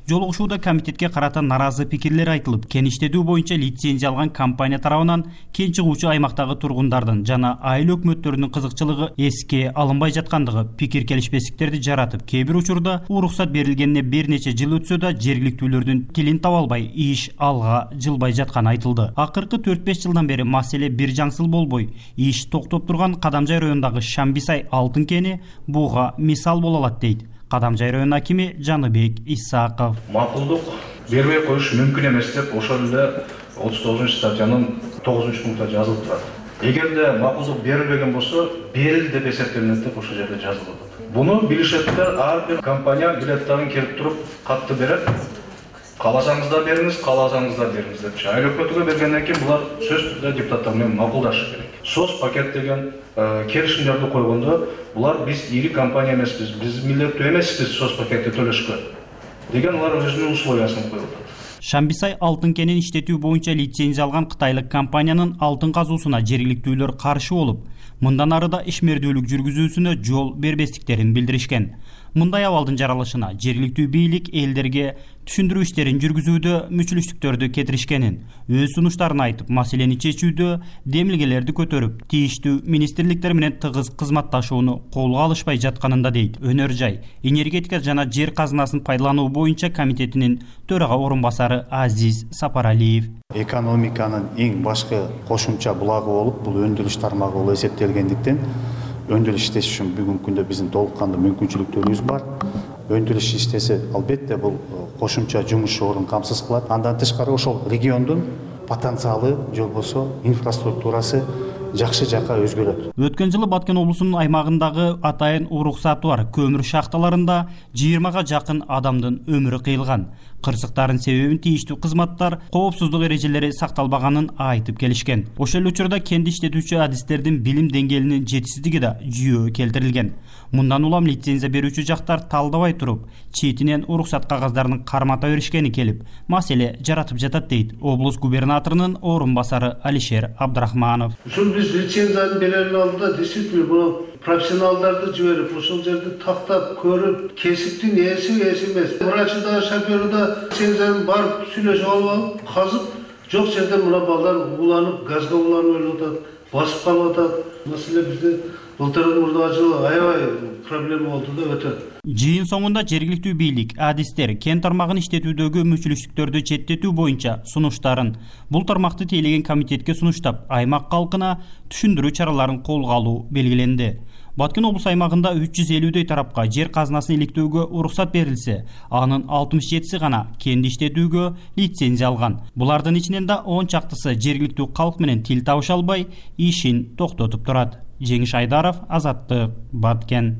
Жолугушууда комитетке карата наразы пикирлер айтылып, кен иштетүү боюнча лицензия алган компания тарабынан кен чыгуучу аймактагы тургундардын жана айыл өкмөттөрүнүн кызыкчылыгы эске алынбай жаткандыгы пикир келишпестиктерди жаратып, кээ бир учурда уруксат берилгенине бир нече жыл өтсө да жергиликтүүлөрдүн тилин таба албай, иш алга жылбай жатканы айтылды. Акыркы 4-5 жылдан бери маселе бир жаңсыл болбой, иш токтоп турган Кадамжай районундагы Шамбисай алтын кени буга мисал боло алат дейт Кадамжай район акими Жаныбек Исаков. Макулдук бербей коюш мүмкүн эмес деп ошол эле 39-статьянын 9-пунктта жазылып турат. Эгерде макулдук берилбеген болсо, берилди деп эсептелинет деп ошол жерде жазылып атат. Буну билишеттер, ар бир компания билеттарын келип туруп катты берет. Кааласаңыз да бериңиз, кааласаңыз да бериңиз депчи. Айыл өкмөтүгө бергенден кийин булар сөз түрдө депутаттар менен макулдашы керек. СОС пакет деген келишимдерди койгондо булар биз ири компания эмеспиз, биз милдеттүү эмеспиз СОС пакетти төлөшкө деген алар өзүнүн условиясын коюп атат. Шамбисай алтын кенин иштетүү боюнча лицензия алган кытайлык компаниянын алтын казуусуна жергиликтүүлөр каршы болуп, мындан ары да ишмердүүлүк жүргүзүүсүнө жол бербестиктерин билдиришкен. Мындай абалдын жаралышына жергиликтүү бийлик элдерге түшүндүрүү иштерин жүргүзүүдө мүчүлүштүктөрдү кетиришкенин, өз сунуштарын айтып, маселени чечүүдө демилгелерди көтөрүп, тийиштүү министрликтер менен тыгыз кызматташууну колго алышпай жатканын да дейт. Өнөр жай энергетика жана жер казынасын пайдалануу боюнча комитетинин төрага орун басары Азиз Сапаралиев. Экономиканын эң башкы кошумча булагы болуп, бул өндүрүш тармагы болуп эсептелгендиктен өндүрүш иштеш үчүн бүгүнкү күндө биздин толуккандуу мүмкүнчүлүктөрүбүз бар. Өндүрүш иштесе, албетте бул кошумча жумуш орун камсыз кылат. Андан тышкары ошол региондун потенциалы же болбосо инфраструктурасы жакшы жакка өзгөрөт. Өткөн жылы Баткен облусунун аймагындагы атайын уруксаты бар көмүр шахталарында 20-га жакын адамдын өмүрү кыйылган. Кырсыктардын себебин тийиштүү кызматтар коопсуздук эрежелери сакталбаганын айтып келишкен. Ошол учурда кенди иштетүүчү адистердин билим деңгээлинин жетишсиздиги да жүйө келтирилген. Мындан улам лицензия берүүчү жактар талдабай туруп, четинен уруксат кагаздарын кармата беришкени келип, маселе жаратып жатат дейт облус губернаторунун орун басары Алишер Абдрахманов. Ушул биз лицензияны берердин алдында действительно бул профессионалдарды жиберип, ушул жерди тактап көрүп, кесиптин ээси эмес. Врачы да, шофёру да лицензияны барып сүйлөшүп алып, казып, жок жерде мына балдар уланып, газга уланып өлүп атат, басып калып атат. Маселе бизде былтыркы мурдагы жылы аябай проблема болду да өтө. Жыйын соңунда жергиликтүү бийлик, адистер кен тармагын иштетүүдөгү мүчүлүштүктөрдү четтетүү боюнча сунуштарын бул тармакты тейлеген комитетке сунуштап, аймак калкына түшүндүрүү чараларын колго алуу белгиленди. Баткен облус аймагында 350дөй тарапка жер казынасын иликтөөгө уруксат берилсе, анын 67си гана кенди иштетүүгө лицензия алган. Булардын ичинен да 10 чактысы жергиликтүү калк менен тил табыша албай, ишин токтотуп турат. Жеңиш Айдаров, Азаттык, Баткен.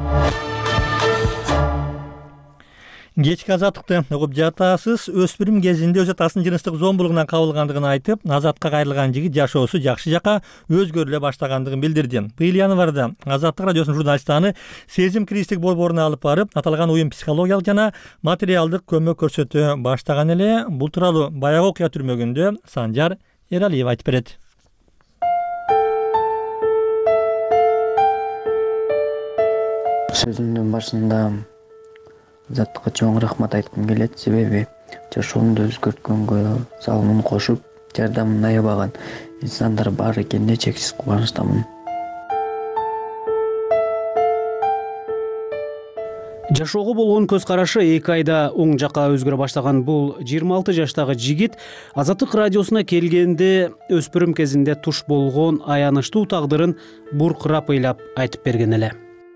Кечки азаттыкты угуп жатасыз. Өспүрүм кезинде өз атасынын жыныстык зомбулугунан кабылгандыгын айтып, азатка кайрылган жигит жашоосу жакшы жака өзгөрүлө баштагандыгын билдирди. Быйыл январда Азаттык радиосунун журналисттары сезим кризистик борборуна алып барып, аталган уюм психологиялык жана материалдык көмөк көрсөтө баштаган эле. Бул тууралуу баягы окуя түрмөгүндө Санжар Эралиев айтып берет. Сөзүмдүн башында Азаттыкка чоң рахмат айткым келет, себеби жашоомду өзгөрткөнгө салымын кошуп, жардамын аябаган инсандар бар экенине чексиз кубанычтамын. Жашоого болгон көз карашы 2 айда оң жакка өзгөрө баштаган бул 26 жаштагы жигит Азаттык радиосуна келгенде өспүрүм кезинде туш болгон аянычтуу тагдырын буркурап ыйлап айтып берген эле.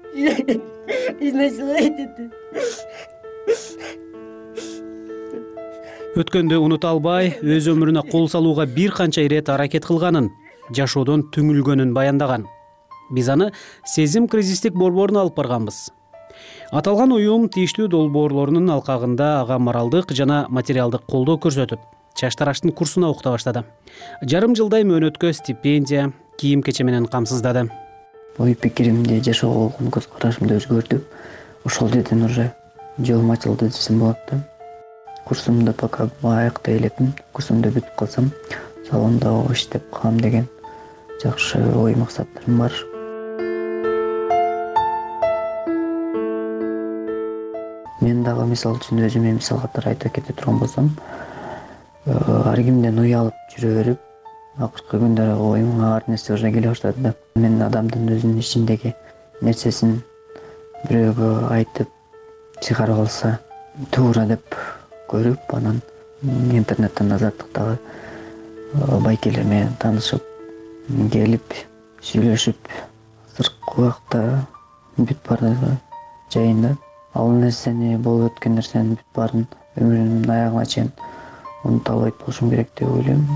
Өткөндө унута албай, өз өмүрүнө кол салууга бир канча ирет аракет кылганын, жашоодон түңүлгөнүн баяндаган. Биз аны сезим кризистик борборуна алып барганбыз. Аталган уюм тийиштүү долбоорлорунун алкагында ага моралдык жана материалдык колдоо көрсөтүп, чаштараштын курсуна окута баштады. Жарым жылдай мөөнөткө стипендия, кийим-кече менен камсыздады. Ой пикиримди, жашоого болгон көз карашымды өзгөртүп, ошол жерден уже жолум ачылды десем болот да. Курсумду пока аяктай элекмин. Курсумду бүтүп калсам, салондо иштеп калам деген жакшы ой максаттарым бар. Мен дагы мисалы үчүн өзүмө мисал катары айта кете турган болсом, ар кимден уялып жүрө берип, акыркы күндөрү оюм ар нерсе уже келе баштады да. Мен адамдын өзүнүн ичиндеги нерсесин бирөөгө айтып чыгарып алса туура деп көрүп, анан интернеттен Азаттыктагы байкелер менен таанышып, келип сүйлөшүп, азыркы убакта бүт баардыгы жайында. Ал нерсени, болуп өткөн нерсенин бүт баарын өмүрүмдүн аягына чейин унута албайт болушум керек деп ойлойм.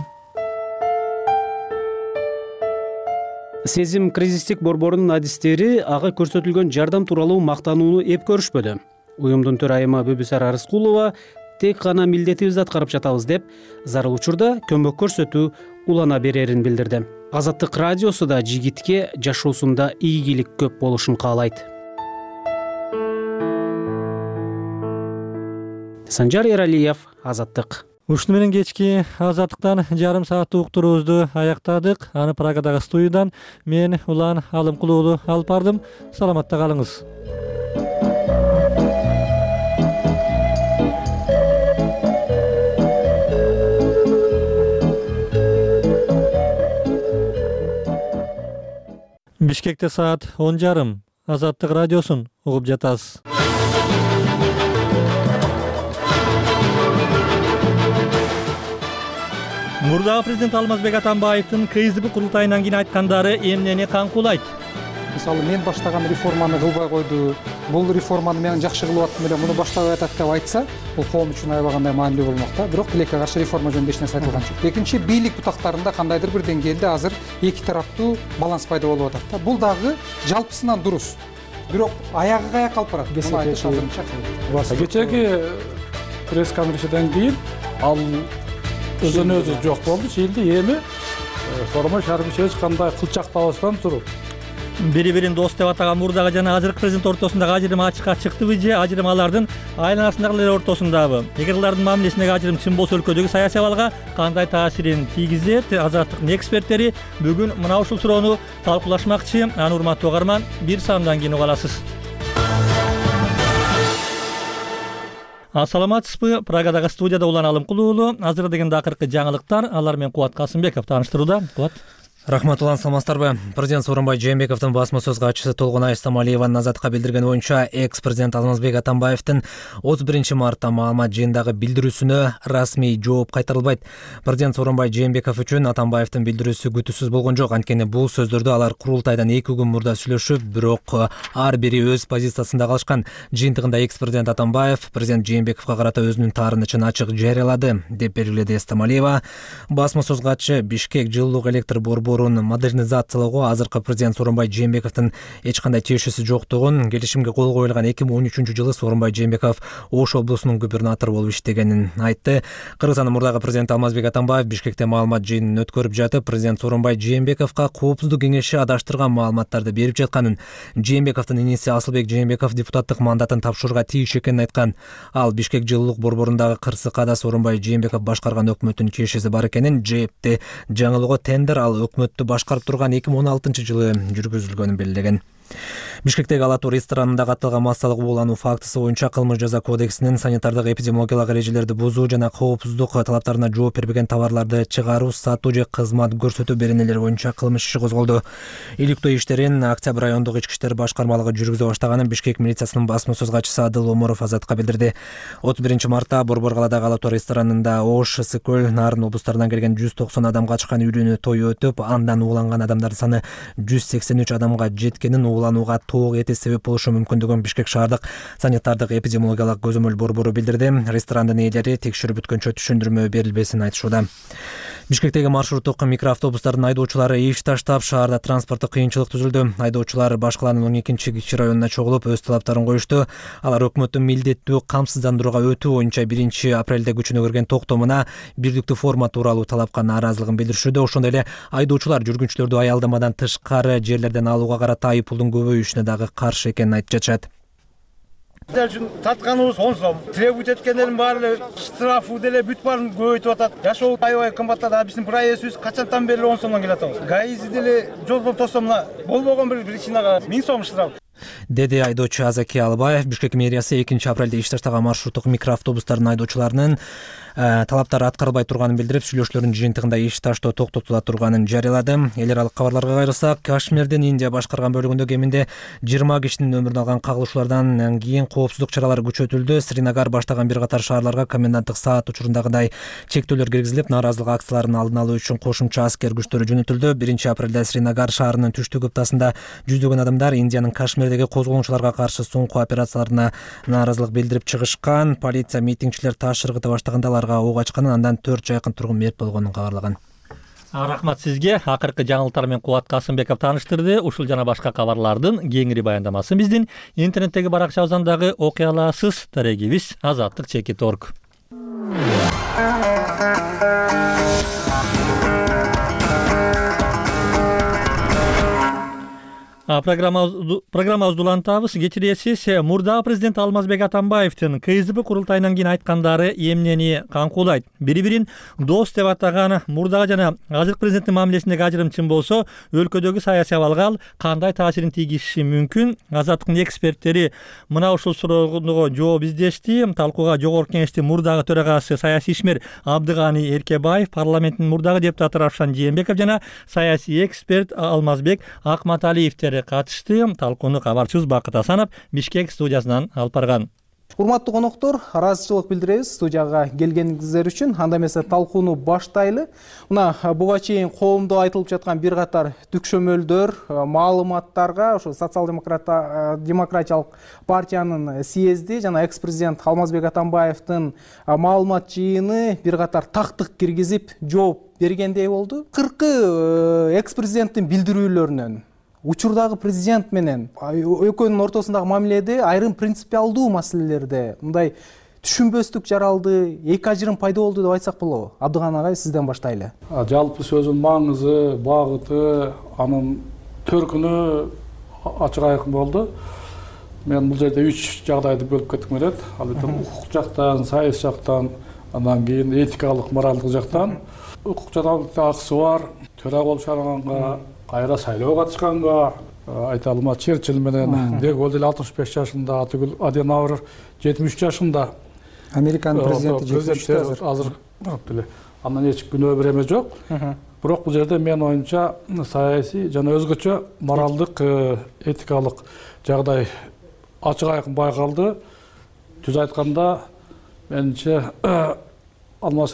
Сезим кризистик борборунун адистери ага көрсөтүлгөн жардам тууралуу мактанууну эп көрүшпөдү. Уюмдун төрайымы Бүбүсара Арыскулова тек гана милдетибизди аткарып жатабыз деп, зарыл учурда көмөк көрсөтүү улана берерин билдирди. Азаттык радиосу да жигитке жашоосунда ийгилик көп болушун каалайт. Санжар Эралиев, Азаттык. Ушуну менен кечки Азаттыктан жарым сааттык уктуруубузду аяктадык. Аны Прагадагы студиядан мен Улан Алымкулуулу алып бардым. Саламатта калыңыз. Бишкекте саат 10:30. Азаттык радиосун угуп жатасыз. Мурдагы президент Алмазбек Атамбаевдин КСДП курултайынан кийин айткандары эмнени каңкуулайт? Мисалы, мен баштаган реформаны кылбай койду, бул реформаны мен жакшы кылып аттым эле, муну баштабай атат деп айтса, бул коом үчүн аябагандай маанилүү болмок да. Бирок тилекке каршы реформа жөнүндө эч нерсе айтылган жок. Экинчи, бийлик бутактарында кандайдыр бир деңгээлде азыр эки тараптуу баланс пайда болуп атат да. Бул дагы жалпысынан дурус. Бирок аягы каяка алып барат? Муну айтыш азырынча. Кечеги пресс конференциядан кийин ал өзүнө-өзү жок болду. Şimdi эми форма шарбыч эч кандай кылчактабастан туруп бири-бирин дос деп атаган мурдагы жана азыркы президент ортосундагы ажырым ачыкка чыктыбы же ажырым алардын айланасындагылар ортосундабы? Эгер алардын мамилесиндеги ажырым чын болсо өлкөдөгү саясий абалга кандай таасирин тийгизет? Азаттыктын эксперттери бүгүн мына ушул суроону талкуулашмакчы. Аны урматтуу угарман, бир саамдан кийин уга аласыз. Ассаламатсызбы? Прагадагы студияда Улан Алымкулуулу. Азыр деген акыркы жаңылыктар. Алар менен Кубат Касымбеков тааныштырууда. Кубат. Рахмат, Улан, саламатсыздарбы? Президент Сооронбай Жээнбековдун басма сөз катчысы Толгонай Стамалиеванын Азаттыкка билдирген боюнча, экс-президент Алмазбек Атамбаевдин 31 мартта маалымат жыйындагы билдирүүсүнө расмий жооп кайтарылбайт. Президент Сооронбай Жээнбеков үчүн Атамбаевдин билдирүүсү күтүүсүз болгон жок. Анткени бул сөздөрдү алар курултайдан 2 күн мурда сүйлөшүп, бирок ар бири өз позициясында калышкан. Жыйынтыгында экс-президент Атамбаев президент Жээнбековго карата өзүнүн таарынычын ачык жарыялады деп белгиледи Стамалиева. Басма сөз катчысы Бишкек жылуулук электр борборун модернизациялоого азыркы президент Сооронбай Жээнбековдун эч кандай тиешеси жоктугун, келишимге кол коюлган 2013-жылы Сооронбай Жээнбеков Ош облусунун губернатору болуп иштегенин айтты. Кыргызстандын мурдагы президенти Алмазбек Атамбаев Бишкекте маалымат жыйынын өткөрүп жатып, президент Сооронбай Жээнбековго коопсуздук кеңеши адаштырган маалыматтарды берип жатканын, Жээнбековдун иниси Асылбек Жээнбеков депутаттык мандатын тапшырууга тийиш экенин айткан. Ал Бишкек жылуулук борборундагы кырсыкада Сооронбай Жээнбеков башкарган өкмөттүн тиешеси бар экенин, ЖЭБти жаңылоого тендер ал өкмөттү башкарып турган 2016-жылы жүргүзүлгөнүн белгилеген. Бишкектеги Ала Тоо ресторанында катталган массалык уулануу фактысы боюнча кылмыш жаза кодексинин санитардык эпидемиологиялык эрежелерди бузуу жана коопсуздук талаптарына жооп бербеген товарларды чыгаруу, сатуу же кызмат көрсөтүү беренелери боюнча кылмыш иши козголду. Иликтөө иштерин Октябрь райондук ички иштер башкармалыгы жүргүзө баштаганын Бишкек милициясынын басма сөз катчысы Адыл Оморов Азаттыкка билдирди. 31 мартта Борбор каладагы Ала Тоо ресторанында Ош, Ысык Көл, Нарын облустарынан келген 190 адам качкан үйлүүнү той өтүп, андан ууланган адамдардын саны 183 адамга жеткенин, ууланууга тоок эти себеп болушу мүмкүндүгүн Бишкек шаардык санитардык эпидемиологиялык көзөмөл борбору билдирди. Ресторандын ээлери текшерип бүткөнчө түшүндүрмө берилбесин айтышууда. Бишкектеги маршруттук микроавтобустардын айдоочулары иш таштап, шаарда транспорттук кыйынчылык түзүлдү. Айдоочулар Башкалаанын 12 кичи районуна чогулуп, өз талаптарын коюшту. Алар өкмөттүн милдеттүү камсыздандырууга өтүү боюнча 1 апрелде күчүнө кирген токтомуна бирдиктүү форма тууралуу талапка нааразылыгын билдиришүүдө. Ошондой эле айдоочулар жүргүнчүлөрдү аялдамадан тышкары жерлерден алууга карата айыппулдун көбөйүшүнө дагы каршы экенин айтып жатышат. Татканыбыз 10 сом. Требует эткендердин баары штрафы деле бүт баарын көбөйтүп атат. Жашоо аябай кымбаттады. Биздин проездибиз качантан бери 10 сомдон келип атабыз. ГАИзи деле жолдон тосо мына болбогон бир причинага 1000 сом штраф. деди айдоочу Азаки Албаев. Бишкек мэриясы 2-апрелде иш таштаган маршруттук микроавтобустардын айдоочуларынын талаптары аткарылбай турганын билдирип, сүйлөшүүлөрдүн жыйынтыгында иш таштоо токтотула турганын жарыялады. Эл аралык кабарларга кайрылсак, Кашмирдин Индия башкарган бөлүгүндө кеминде 20 кишинин өмүрүн алган кагылышуулардан кийин коопсуздук чаралары күчөтүлдү. Сринагар баштаган бир катар шаарларга коменданттык саат учурундагыдай чектөөлөр киргизилип, нааразылык акцияларын алдын алуу үчүн кошумча аскер күчтөрү жөнөтүлдү. 1-апрелде Сринагар шаарынын түштүк ыптасында жүздөгөн адамдар Индиянын Кашмирдеги козголоңчуларга каршы соңку операцияларына нааразылык билдирип чыгышкан. Полиция митингчилер таш ыргыта баштаганда аларга ок ачканын, андан 4 жакын тургун мерт болгонун кабарлаган. Рахмат сизге. Акыркы жаңылыктар менен Кубат Касымбеков тааныштырды. Ушул жана башка кабарлардын кеңири баяндамасын биздин интернеттеги баракчабыздан дагы окуй аласыз. Дарегибиз azatlyk.org. Программабызды улантабыз. Кечиресиз, мурдагы президент Алмазбек Атамбаевдин КСДП курултайынан кийин айткандары эмнени камкуулайт? Бири-бирин дос деп атаган мурдагы жана азыркы президенттин мамилесиндеги ажырым чын болсо, өлкөдөгү саясий абалга ал кандай таасирин тийгизиши мүмкүн? Азаттыктын эксперттери мына ушул суроого жооп издешти. Талкууга Жогорку Кеңештин мурдагы төрагасы саясий ишмер Абдыганы Эркебаев, парламенттин мурдагы депутаты Равшан Жээнбеков жана саясий эксперт Алмазбек Акматалиевтер катышты. Талкууну кабарчыбыз Бакыт Асанов Бишкек студиясынан алып барган. Урматтуу коноктор, ыраазычылык билдиребиз студияга келгениңиздер үчүн. Анда эмесе талкууну баштайлы. Мына буга чейин коомдо айтылып жаткан бир катар түкшөмөлдөр, маалыматтарга ошо демократиялык партиянын съезди жана экс-президент Алмазбек Атамбаевдин маалымат жыйыны бир катар тактык киргизип жооп бергендей болду. Акыркы экс-президенттин билдирүүлөрүнөн учурдагы президент менен экөөнүн ортосундагы мамиледе айрым принципиалдуу маселелерде мындай түшүнбөстүк жаралды, эки ажырым пайда болду деп айтсак болобу? Абдыган агай, сизден баштайлы. Жалпы сөзүнүн маңызы, багыты, анын төркүнү ачык айкын болду. Мен бул жерде 3 жагдайды бөлүп кетким келет. Албетте укук жактан, саясий жактан, андан кийин этикалык, моралдык жактан. Укук жактан акысы бар, төрага болуп шайланганга, кайра шайлоого катышканга, айта алма Черчилль менен Деголь 65 жашында, атүгүл Аденауэр 73 жашында. Американын президенти 73 азыр деле. Андан эч күнөө береме жок. Бирок бул жерде мен оюмча саясий жана өзгөчө моралдык, этикалык жагдай ачык айкын байкалды. Түз айтканда, менимче Алмаз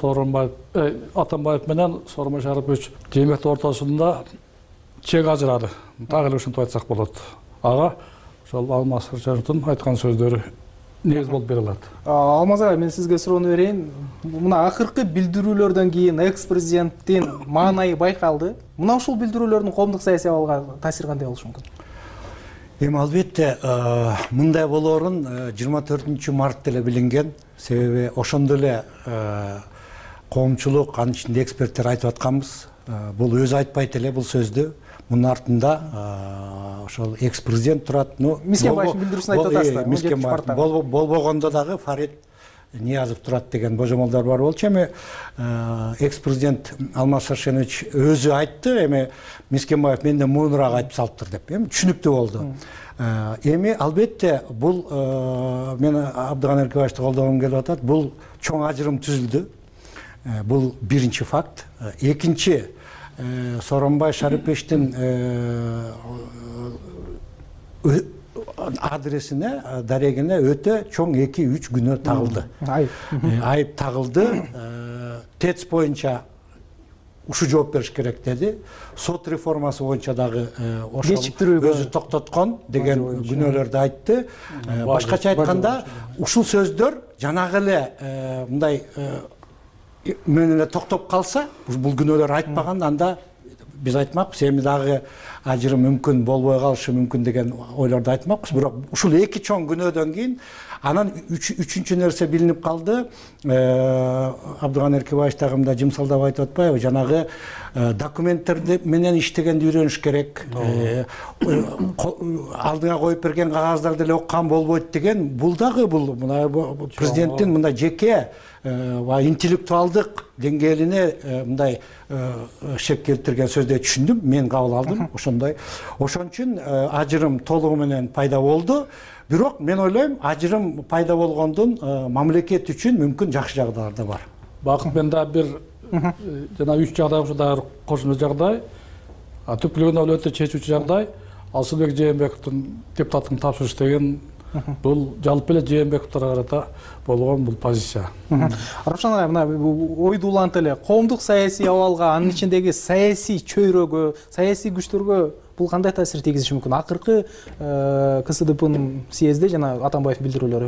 Атамбаев менен Сооронбай Шарипович Жээнбектин ортосунда чек ажырады. Дагы эле ушинтип айтсак болот. Ага ошол Алмаз Шариповичтин айткан сөздөрү негиз болуп бере алат. Алмаз агай, мен сизге суроону берейин. Мына акыркы билдирүүлөрдөн кийин экс-президенттин маанайы байкалды. Мына ушул билдирүүлөрдүн коомдук саясий абалга таасири кандай болушу мүмкүн? Эми албетте мындай болоорун 24 март эле билинген. Себеби ошондо эле коомчулук, анын ичинде эксперттер айтып атканбыз. Бул өзү айтпайт эле бул сөздү. Мунун артында ошол экс-президент турат. Мискенбаевдин билдирүүсүн айтып атасыздар. Мискенбаев болбогондо дагы Фарид Ниязов турат деген божомолдор бар болчу. Эми экс-президент Алмаз Шаршенович өзү айтты. Эми Мискенбаев менден муунураак айтып салыптыр деп. Эми түшүнүктүү болду. Эми албетте бул мен Абдыган Эркебаевди колдогум келип атат. Бул чоң ажырым түзүлдү. Бул биринчи факт. Экинчи, Сооронбай Шариповичтин адресине, дарегине өтө чоң 2-3 күнөө тагылды. Айып тагылды. ТЭЦ боюнча ушу жооп бериш керек деди. Сот реформасы боюнча дагы ошол өзү токтоткон деген күнөөлөрдү айтты. Башкача айтканда, ушул сөздөр жанагы эле мындай менен эле токтоп калса, бул күнөөлөр айтпаган, анда биз айтмакпыз, эми дагы ажырым мүмкүн болбой калышы мүмкүн деген ойлорду айтмакпыз. Бирок ушул эки чоң күнөөдөн кийин анан үчүнчү нерсе билинип калды. Абдыган Эркебаев дагы мында жымсалдап айтып атпайбы? Жанагы документтерди менен иштегенди үйрөнүш керек. Алдыңа коюп берген кагаздарды эле оккан болбойт деген. Бул дагы президенттин мындай жеке интеллектуалдык деңгээлине мындай шек келтирген сөз деп түшүндүм. Мен кабыл алдым. Ошондой ошондой. Ошон үчүн ажырым толугу менен пайда болду. Бирок мен ойлойм, ажырым пайда болгондун мамлекет үчүн мүмкүн жакшы жагдайлар да бар. Бакыт, мен да бир жана 3 жагдай ушундай кошумча жагдай, түптүүлүгүнө ал өтө чечүүчү жагдай. Асылбек Жээнбековдун депутаттын тапшырыш деген бул жалпы эле Жээнбековдорго карата болгон бул позиция. Арапшан агай, мына ойду улантып эле коомдук саясий абалга, анын ичиндеги саясий чөйрөгө, саясий күчтөргө бул кандай таасир тийгизиши мүмкүн? Акыркы КСДПнын съезде жана Атамбаев билдирүүлөрү.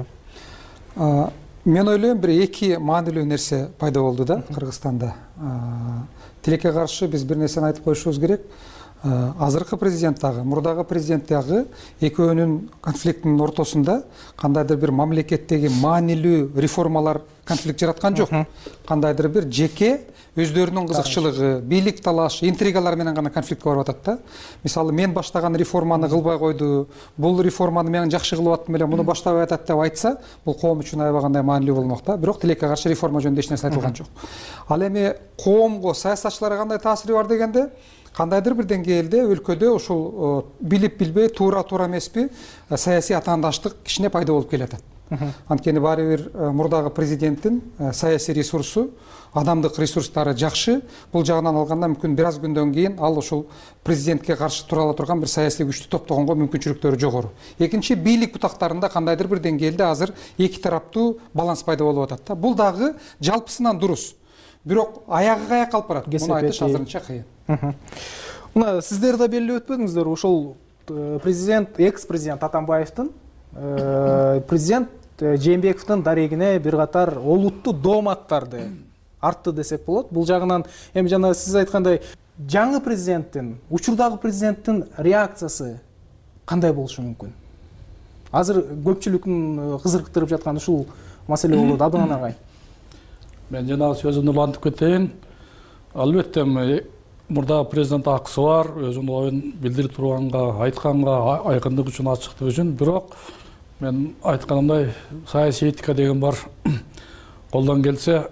Мен ойлойм, бир эки маанилүү нерсе пайда болду да Кыргызстанда. Тилекке каршы биз бир нерсени айтып коюшубуз керек. Азыркы президент дагы, мурдагы президент дагы экөөнүн конфликтинин ортосунда кандайдыр бир мамлекеттеги маанилүү реформалар конфликт жараткан жок. Кандайдыр бир жеке өздөрүнүн кызыкчылыгы, бийлик талашы, интригалар менен гана конфликтке барып атат да. Мисалы, мен баштаган реформаны кылбай койду, бул реформаны мен жакшы кылып аттым эле, муну баштабай атат деп айтса, бул коом үчүн аябагандай маанилүү болмок да. Бирок тилекке каршы реформа жөнүндө эч нерсе айтылган жок. Ал эми коомго, саясатчыларга кандай таасири бар дегенде, кандайдыр бир деңгээлде өлкөдө ушул билип билбей, туура эмеспи саясий атаандаштык кичине пайда болуп келатат. Анткени баары бир мурдагы президенттин саясий ресурсу, адамдык ресурстары жакшы. Бул жагынан алганда мүмкүн бир аз күндөн кийин ал ушул президентке каршы тура ала турган бир саясий күчтү топтогонго мүмкүнчүлүктөрү жогору. Экинчи, бийлик бутактарында кандайдыр бир деңгээлде азыр эки тараптуу баланс пайда болуп атат да. Бул дагы жалпысынан дурус. Бирок аягы каяка алып барат? Муну айтыш азырынча кыйын. Мына сиздер да белгилеп өтпөдүңүздөр, ошол президент, экс-президент Атамбаевдин президент Жээнбековдун дарегине бир катар олуттуу дооматтарды артты десек болот. Бул жагынан эми жана сиз айткандай жаңы президенттин, учурдагы президенттин реакциясы кандай болушу мүмкүн? Азыр көпчүлүктүн кызыктырып жаткан ушул маселе болот, Абдыңан агай. Мен жана сөзүмдү улантып кетейин. Албетте мурдагы президент акысы бар, өзүнүн оюн билдирип турганга, айтканга айкындык үчүн, ачыктык үчүн. Бирок мен айтканымдай саясий этика деген бар. Колдон келсе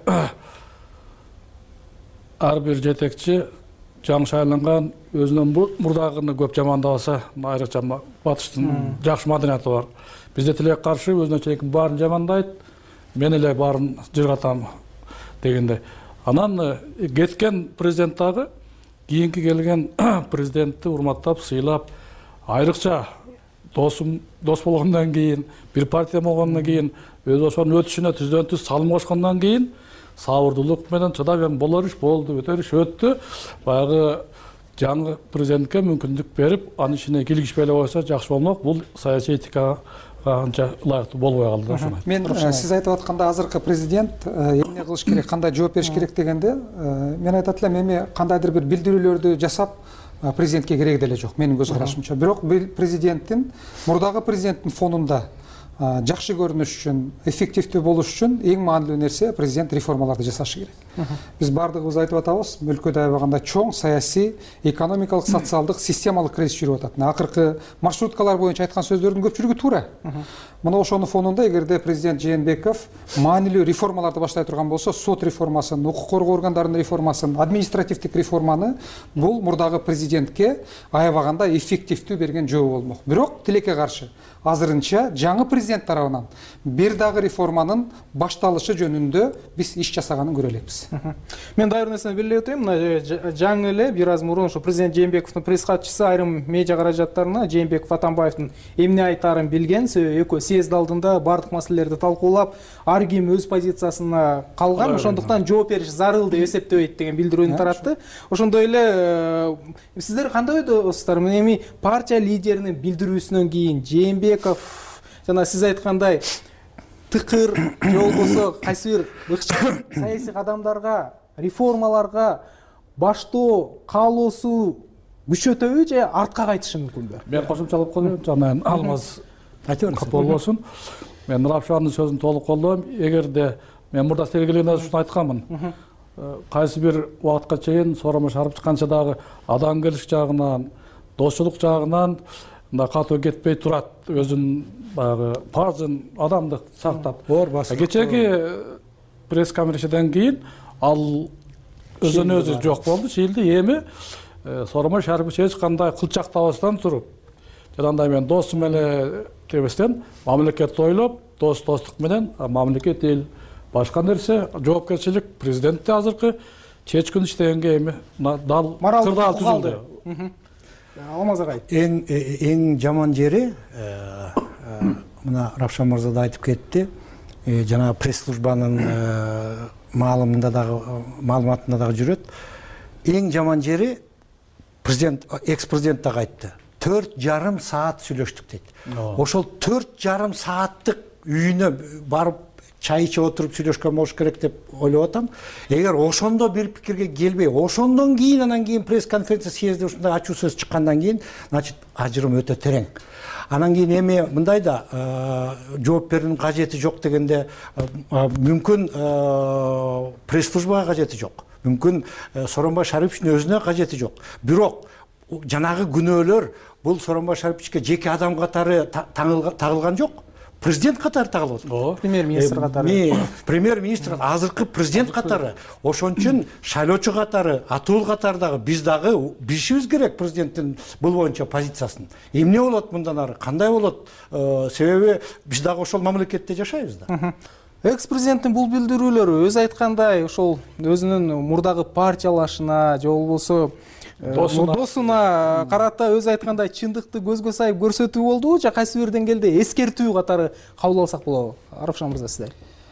ар бир жетекчи жаңы шайланган өзүнүн мурдагыны көп жамандабаса, айрыкча батыштын жакшы маданияты бар. Бизде тилекке каршы өзүнө чейин баарын жамандайт, мен эле баарын жыргатам дегендей. Анан кеткен президент дагы кийинки келген президентти урматтап, сыйлап, айрыкча дос болгондон кийин, бир партия болгондон кийин, өз ошонун өтүшүнө түздөн түз салым кошкондон кийин сабырдуулук менен чыдап, эми болор иш болду, өтөр иш өттү. Баягы жаңы президентке мүмкүндүк берип, анын ичине килигишпей эле койсо жакшы болмок. Бул саясий этикага анча ылайыктуу болбой калды да ошону. Мен сиз айтып атканда азыркы президент эмне кылыш керек, кандай жооп бериш керек дегенде, мен айтат элем, эми кандайдыр бир билдирүүлөрдү жасап президентке керек деле жок, менин көз карашымча. Бирок президенттин, мурдагы президенттин фонунда жакшы көрүнүш үчүн, эффективдүү болуш үчүн эң маанилүү нерсе президент реформаларды жасашы керек. Биз бардыгыбыз айтып атабыз, өлкөдө аябаганда чоң саясий, экономикалык, социалдык, системалык кризис жүрүп атат. Акыркы маршруткалар боюнча айткан сөздөрдүн көпчүлүгү туура. Мына ошонун фонунда эгерде президент Жээнбеков маанилүү реформаларды баштай турган болсо, сот реформасын, укук коргоо органдарынын реформасын, административдик реформаны, бул мурдагы президентке аябаганда эффективдүү берген жобо болмок. Бирок тилекке каршы азырынча жаңы президент тарабынан бир дагы реформанын башталышы жөнүндө биз иш жасаганын көрө элекпиз. Мен дайыр нерсени белгилеп өтөйм. Мына жаңы эле бир аз мурун ошо президент Жээнбековдун пресс катчысы айрым медиа каражаттарына Жээнбеков Атамбаевдин эмне айтаарын билген, экөө съезд алдында бардык маселелерди талкуулап, ар ким өз позициясына калган, ошондуктан жооп бериш зарыл деп эсептебейт деген билдирүүнү таратты. Ошондой эле сиздер кандай ойдосуздар? Эми партия лидеринин билдирүүсүнөн кийин Жээнбеков жана сиз айткандай тыкыр же болбосо кайсы бир ыкчам саясий кадамдарга, реформаларга баштоо каалоосу күчөтөбү же артка кайтышы мүмкүнбү? Мен кошумчалап коеюн, жана Алмаз кат болбосун. Мен Рапшанын сөзүн толук колдойм. Эгерде мен мурда сергелегенде ушуну айтканмын. Кайсы бир убакытка чейин сооронбай шаарып чыкканча дагы адамгерчилик жагынан, достчулук жагынан мындай катуу кетпей турат, өзүнүн баягы парзын, адамдык сактап. Кечеги пресс конференциядан кийин ал өзүнө өзү жок болду, чийилди. Эми Сооронбай Шарипович эч кандай кылчактабастан туруп, жанагындай мен досум эле дебестен мамлекетти ойлоп, достук менен мамлекет эл башка нерсе, жоопкерчилик президентте азыркы чечкин иштегенге эми дал кырдаал түзүлдү. Алмаз агай. Эң жаман жери мына Равшан мырза да айтып кетти. Жана пресс-службанын маалымында дагы маалыматында дагы жүрөт. Эң жаман жери президент, экс-президент дагы айтты. 4,5 саат сүйлөштүк дейт. Ошол 4,5 сааттык үйүнө барып чай ичип отуруп сүйлөшкөн болуш керек деп ойлоп атам. Эгер ошондо бир пикирге келбей, ошондон кийин анан кийин пресс-конференция съезде ушундай ачуу сөз чыккандан кийин, значит, ажырым өтө терең. Анан кийин эми мындай да жооп берүүнүн кажети жок дегенде мүмкүн пресс-службага кажети жок. Мүмкүн Сооронбай Шариповичтин өзүнө кажети жок. Бирок жанагы күнөөлөр бул Сооронбай Шариповичке жеке адам катары тагылган жок. Президент катары тагылып отур. Премьер-министр катары. Премьер-министр азыркы президент катары. Ошон үчүн шайлоочу катары, атуул катары дагы биз дагы билишибиз керек президенттин бул боюнча позициясын. Эмне болот мындан ары? Кандай болот? Себеби биз дагы ошол мамлекетте жашайбыз да. Экс-президенттин бул билдирүүлөрү өзү айткандай ошол өзүнүн мурдагы партиялашына же болбосо досуна карата өзү айткандай чындыкты көзгө сайып көрсөтүү болдубу же кайсы бир деңгээлде эскертүү катары кабыл алсак болобу? Равшан мырза сиздер.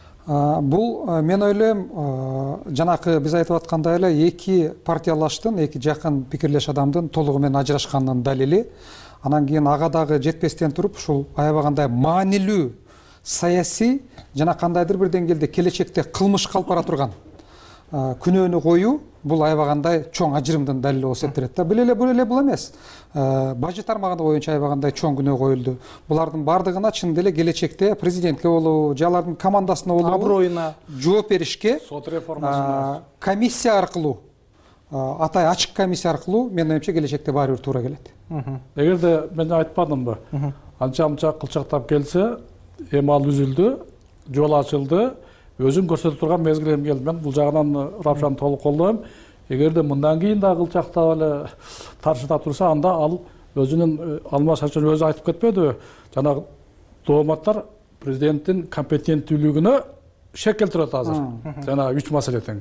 Бул мен ойлойм жанакы биз айтып аткандай эле эки партиялаштын, эки жакын пикирлеш адамдын толугу менен ажырашканынын далили. Анан кийин ага дагы жетпестен туруп ушул аябагандай маанилүү саясий жана кандайдыр бир деңгээлде келечекте кылмышка алып бара турган күнөөнү коюу бул аябагандай чоң ажырымдын далили болуп эсептелет да. Бул эле бул эмес. Бажы тармагы боюнча аябагандай чоң күнөө коюлду. Булардын бардыгына чын деле келечекте президентке болобу, же алардын командасына болобу аброюна жооп беришке сот реформасы комиссия аркылуу, атай ачык комиссия аркылуу менин оюмча келечекте баары бир туура келет. Эгерде мен айтпадымбы, анча-мынча кылчактап келсе, эми ал үзүлдү, жол ачылды, өзүн көрсөтүп турган мезгил эми келди. Мен бул жагынан Равшан толук колдойм. Эгерде мындан кийин да кылчактап эле таршыта турса, анда ал өзүнүн Алмаз Шарчын өзү айтып кетпедиби? Жана дооматтар президенттин компетенттүүлүгүнө шек келтирет азыр. Жана 3 маселе тең.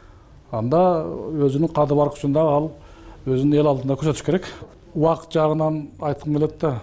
Анда өзүнүн кады бар күчүн дагы ал өзүнүн эл алдында көрсөтүш керек. Убакыт жагынан айткым келет да,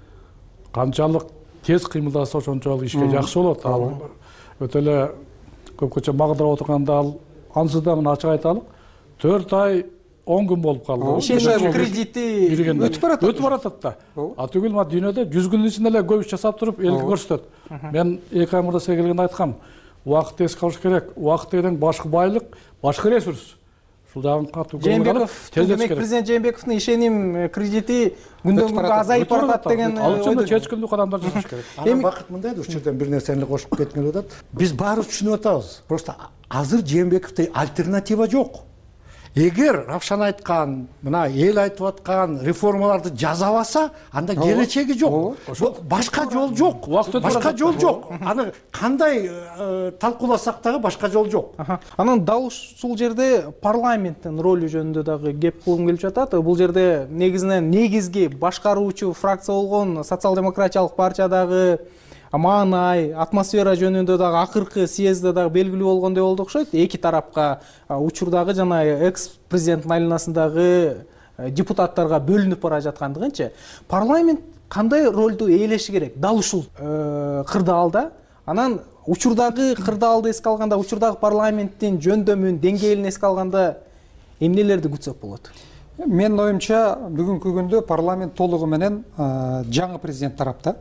канчалык тез кыймылдаса ошончолук ишке жакшы болот. Ал өтө эле көпкөчө магдырап отурганда ал ансыз да мына ачык айталык, 4 ай 10 күн болуп калды. Ишеним кредити өтүп баратат да. А түгүл мына дүйнөдө 100 күнүн ичинде эле көп иш жасап туруп элге көрсөтөт. Мен 2 ай мурда сизге келгенде айткам, убакытты эске алыш керек. Убакыт деген башкы байлык, башкы ресурс. Ушул жагын катуу көңүл демек президент Жээнбековдун ишеним кредити күндөн күнгө азайып баратат деген ойдо. Чечкиндүү кадамдар жасаш керек. Анан бакыт мындайда ушул жерден бир нерсени кошуп кеткенге болот. Биз баары түшүнүп атабыз. Просто азыр Жээнбековдой альтернатива жок. Эгер Равшан айткан, мына эл айтып аткан реформаларды жазабаса, анда келечеги жок. Башка жол жок. Башка жол жок. Аны кандай талкууласак дагы башка жол жок. Анан дал ушул жерде парламенттин ролу жөнүндө дагы кеп кылгым келип жатат. Бул жерде негизги башкаруучу фракция болгон социал-демократиялык партиядагы маанай, атмосфера жөнүндө дагы акыркы съездде дагы белгилүү болгондой болду окшойт. Эки тарапка учурдагы жана экс-президенттин айланасындагы депутаттарга бөлүнүп бара жаткандыгынча, парламент кандай ролду ээлеши керек? Дал ушул кырдаалда. Анан учурдагы кырдаалды эске алганда, учурдагы парламенттин жөндөмүн, деңгээлин эске алганда эмнелерди күтсөк болот? Менин оюмча бүгүнкү күндө парламент толугу менен жаңы президент тарапта.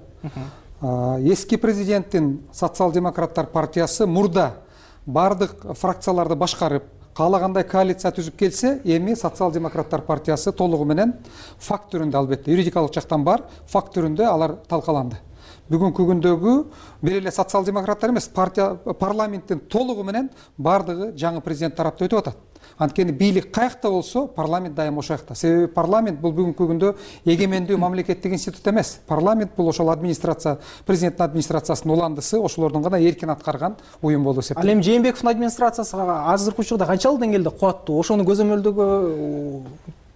Эски президенттин социал-демократтар партиясы мурда бардык фракцияларды башкарып, каалагандай коалиция түзүп келсе, эми социал-демократтар партиясы толугу менен факт түрүндө, албетте юридикалык жактан бар, факт түрүндө алар талкаланды. Бүгүнкү күндөгү бир эле социал-демократтар эмес, парламенттин толугу менен бардыгы жаңы президент тарапта өтүп атат. Анткени бийлик каякта болсо, парламент дайым ошол жакта. Себеби парламент бул бүгүнкү күндө эгемендүү мамлекеттик институт эмес. Парламент бул ошол администрация, президенттин администрациясынын уландысы, ошолордун гана эркин аткарган уюм болуп эсептелет. Ал эми Жээнбековдун администрациясы азыркы учурда канчалык деңгээлде кубаттуу? Ошону көзөмөлдөгө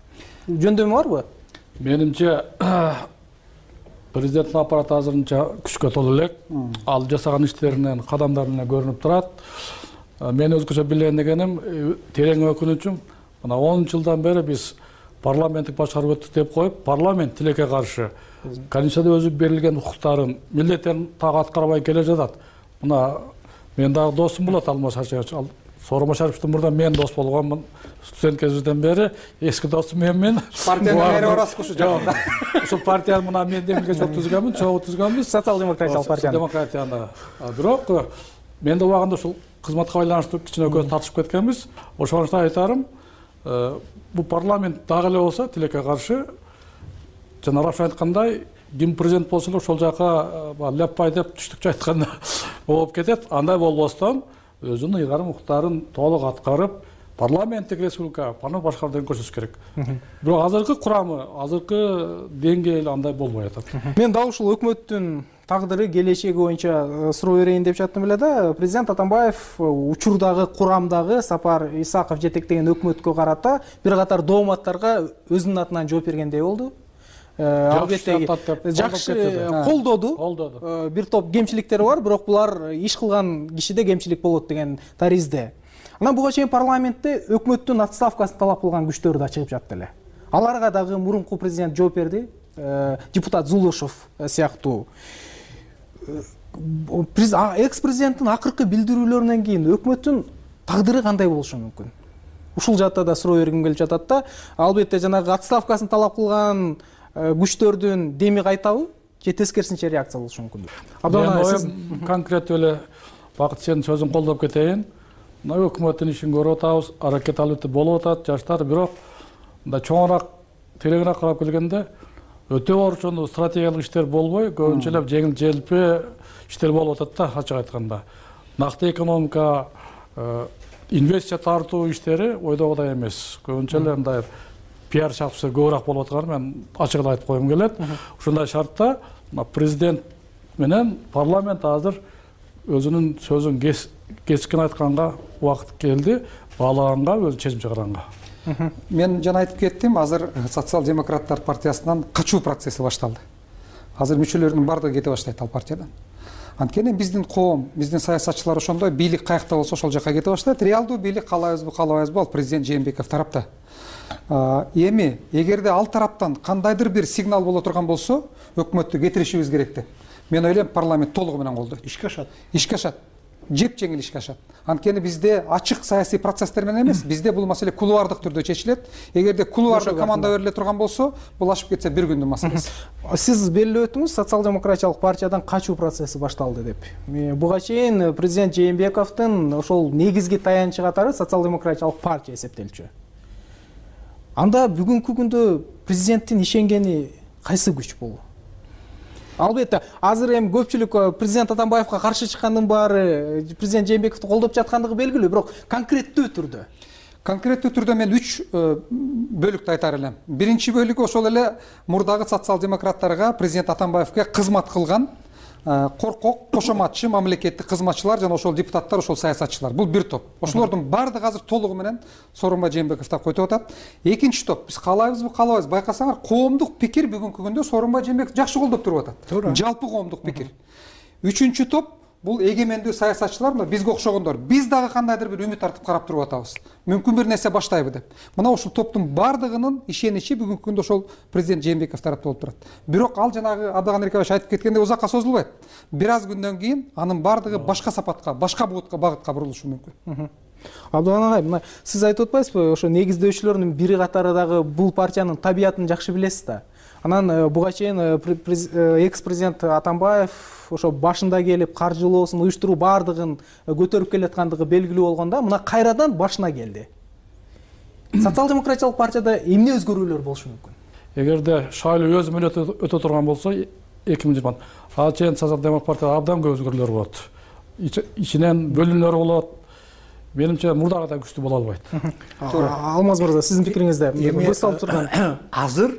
жөндөмү барбы? Менимче президенттин аппараты азырынча күчкө толо элек. Ал жасаган иштеринен, кадамдарынан көрүнүп турат. Мен өзгөчө билген дегеним, терең өкүнүчүм, мына 10 жылдан бери биз парламенттик башкаруу өттүк деп коюп, парламент тилекке каршы Конституцияда өзү берилген укуктарын, милдеттерин так аткарбай келе жатат. Мына мен дагы досум болот Алмаз Шарипов. Сооронбай Шариповдон мурда мен дос болгонмун. Студент кезибизден бери эски досум менен. Партиянын эри орасы ушу жагында. Ошол партияны мына мен демилге чогуу түзгөнмүн, чогуу түзгөнбүз. Социал-демократиялык партия. Демократияны. Бирок мен да убагында ушул кызматка байланыштуу кичине көз тартышып кеткенбиз. Ошондо айтарым, бул парламент дагы эле болсо тилекке каршы жана Рафин айткандай, ким президент болсо эле ошол жака ляппай деп түштүкчө айтканда болуп кетет. Андай болбостон өзүнүн ыйгарым укуктарын толук аткарып, парламенттик республика паны башкардыгын көрсөтүш керек. Бирок азыркы курамы, азыркы деңгээли андай болбой атат. Мен дагы ушул өкмөттүн тагдыры, келечеги боюнча суроо берейин деп жаттым эле да. Президент Атамбаев учурдагы курамдагы Сапар Исаков жетектеген өкмөткө карата бир катар дооматтарга өзүнүн атынан жооп бергендей болду. Албетте жакшы колдоду. Бир топ кемчиликтери бар, бирок булар иш кылган кишиде кемчилик болот деген таризде. Анан буга чейин парламентте өкмөттүн отставкасын талап кылган күчтөр да чыгып жатты эле. Аларга дагы мурунку президент жооп берди. Депутат Зулушев сыяктуу. Экс-президенттин акыркы билдирүүлөрүнөн кийин өкмөттүн тагдыры кандай болушу мүмкүн? Ушул жакта да суроо бергим келип жатат да. Албетте жанагы отставкасын талап кылган күчтөрдүн деми кайтабы же тескерисинче реакция болушу мүмкүн? Абдан сиз конкрет эле Бакыт сенин сөзүң колдоп кетейин. Мына өкмөттүн ишин көрүп атабыз, аракет алып болуп атат, жаштар, бирок мындай чоңураак, тереңирээк карап келгенде өтө орчундуу стратегиялык иштер болбой, көбүнчө эле жеңил-желпи иштер болуп атат да, ачык айтканда. Накты экономика, инвестиция тартуу иштери ойдогудай эмес. Көбүнчө эле мындай пиар чапыштар көбүрөөк болуп атканын мен ачыгын айтып койгум келет. Ушундай шартта президент менен парламент азыр өзүнүн сөзүн кескин айтканга убакыт келди, баалаганга, өзү чечим чыгаранга. Мен жана айтып кеттим, азыр социал-демократтар партиясынан качуу процесси башталды. Азыр мүчөлөрүнүн бардыгы кете баштайт ал партиядан. Анткени биздин коом, биздин саясатчылар ошондой, бийлик каякта болсо ошол жака кете баштайт. Реалдуу бийлик каалайбызбы, ал президент Жээнбеков тарапта. Эми эгерде ал тараптан кандайдыр бир сигнал боло турган болсо, өкмөттү кетиришибиз керек деп. Мен ойлойм, парламент толугу менен колдойт. Ишке ашат. Ишке ашат. Жеп жеңил ишке ашат. Анткени бизде ачык саясий процесстер менен эмес, бизде бул маселе кулуардык түрдө чечилет. Эгерде кулуардык команда бериле турган болсо, бул ашып кетсе бир күндүн маселеси. Сиз белгилеп өттүңүз, социал-демократиялык партиядан качуу процесси башталды деп. Буга чейин президент Жээнбековдун ошол негизги таянычы катары социал-демократиялык партия эсептелчү. Анда бүгүнкү күндө президенттин ишенгени кайсы күч бул? Албетте, азыр эми көпчүлүк президент Атамбаевга каршы чыккандын баары президент Жээнбековду колдоп жаткандыгы белгилүү, бирок конкреттүү түрдө. Конкреттүү түрдө мен 3 бөлүктү айтар элем. Биринчи бөлүгү ошол эле мурдагы социал-демократтарга президент Атамбаевге кызмат кылган коркок, кошоматчы мамлекеттик кызматчылар жана ошол депутаттар, ошол саясатчылар. Бул бир топ. Ошолордун бардыгы азыр толугу менен Сооронбай Жээнбековдо койтуп атат. Экинчи топ, биз каалайбызбы, каалабайбыз, байкасаңар, коомдук пикир бүгүнкү күндө Сооронбай Жээнбеков жакшы колдоп туруп атат. Жалпы коомдук пикир. Үчүнчү топ, бул эгемендүү саясатчылар, бизге окшогондор. Биз дагы кандайдыр бир үмүт артып карап туруп атабыз. Мүмкүн бир нерсе баштайбы деп. Мына ушул топтун бардыгынын ишеничи бүгүнкү күндө ошол президент Жээнбеков тарапта болуп турат. Бирок ал жанагы Абдыган Эркебаевич айтып кеткендей узакка созулбайт. Бир аз күндөн кийин анын бардыгы башка сапатка, башка багытка бурулушу мүмкүн. Абдыган агай, мына сиз айтып атпайсызбы, ошо негиздөөчүлөрдүн бири катары дагы бул партиянын табиятын жакшы билесиз да. Анан буга чейин экс-президент Атамбаев ошо башында келип каржылоосун уюштуруу бардыгын көтөрүп келаткандыгы белгилүү болгондо, мына кайрадан башына келди. Социал-демократиялык партияда эмне өзгөрүүлөр болушу мүмкүн? Эгерде шайлоо өз мөөнөтү өтө турган болсо, 2020 ал чейин социал-демократ партияда абдан көп өзгөрүүлөр болот. Ичинен бөлүнүүлөр болот. Менимче мурдагыдай күчтүү боло албайт. Алмаз мырза, сиздин пикириңизде көз салып турган. Азыр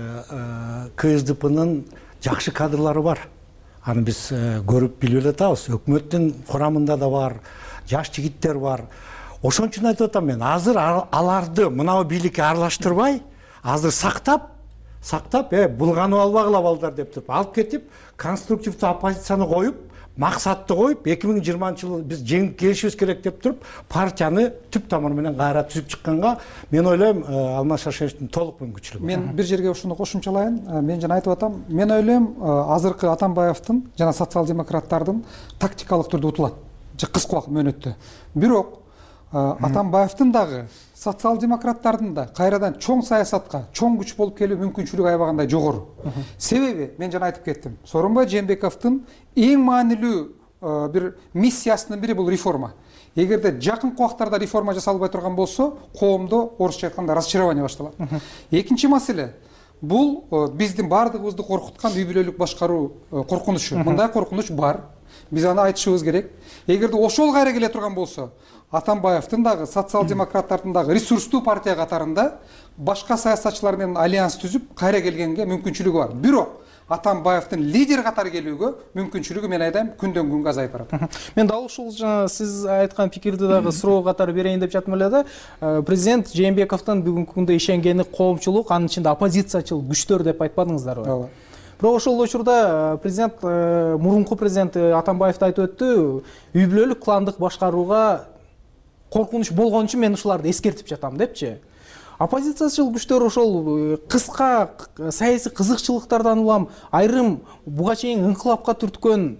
КСДПнын жакшы кадрлары бар. Аны биз көрүп билип атабыз. Өкмөттүн курамында да бар, жаш жигиттер бар. Ошон үчүн айтып атам мен, азыр аларды мынау бийликке аралаштырбай, азыр сактап булганып албагыла балдар деп туруп алып кетип, конструктивдүү оппозицияны коюп, максатты коюп, 2020 жылы биз жеңип келишибиз керек деп туруп, партияны түп тамыры менен кайра түзүп чыкканга мен ойлойм Алмаз Шаршеновдун толук мүмкүнчүлүгү бар. Мен бир жерге ушуну кошумчалайын. Мен жана айтып атам, мен ойлойм азыркы Атамбаевдин жана социал-демократтардын тактикалык түрдө утулат. Кыска убакыт мөөнөттө. Бирок Атамбаевдин дагы социал-демократтардын да кайрадан чоң саясатка, чоң күч болуп келүү мүмкүнчүлүгү аябагандай жогору. Себеби мен жана айтып кеттим. Сооронбай Жээнбековдун эң маанилүү бир миссиясынын бири бул реформа. Эгерде жакын убактарда реформа жасалбай турган болсо, коомдо орусча айтканда разочарование башталат. Экинчи маселе бул биздин баардыгыбызды коркуткан үй бүлөлүк башкаруу коркунучу. Мындай коркунуч бар. Биз аны айтышыбыз керек. Эгерде ошол кайра келе турган болсо, Атамбаевдин дагы, социал-демократтардын дагы ресурстуу партия катарында башка саясатчылар менен альянс түзүп кайра келгенге мүмкүнчүлүгү бар. Бирок Атамбаевдин лидер катары келүүгө мүмкүнчүлүгү мен айдайм күндөн күнгө азайып барат. Мен дал ушул жана сиз айткан пикирди дагы суроо катары берейин деп жатам эле да. Президент Жээнбековдун бүгүнкү күндө ишенгени коомчулук, анын ичинде оппозициячыл күчтөр деп айтпадыңыздарбы? Ооба. Бирок ошол учурда президент, мурунку президент Атамбаев айтып өттү, үй бүлөлүк кландык башкарууга коркунуч болгон үчүн мен ушуларды эскертип жатам депчи. Оппозициячыл күчтөр ошол кыска саясий кызыкчылыктардан улам айрым буга чейин инкылапка түрткөн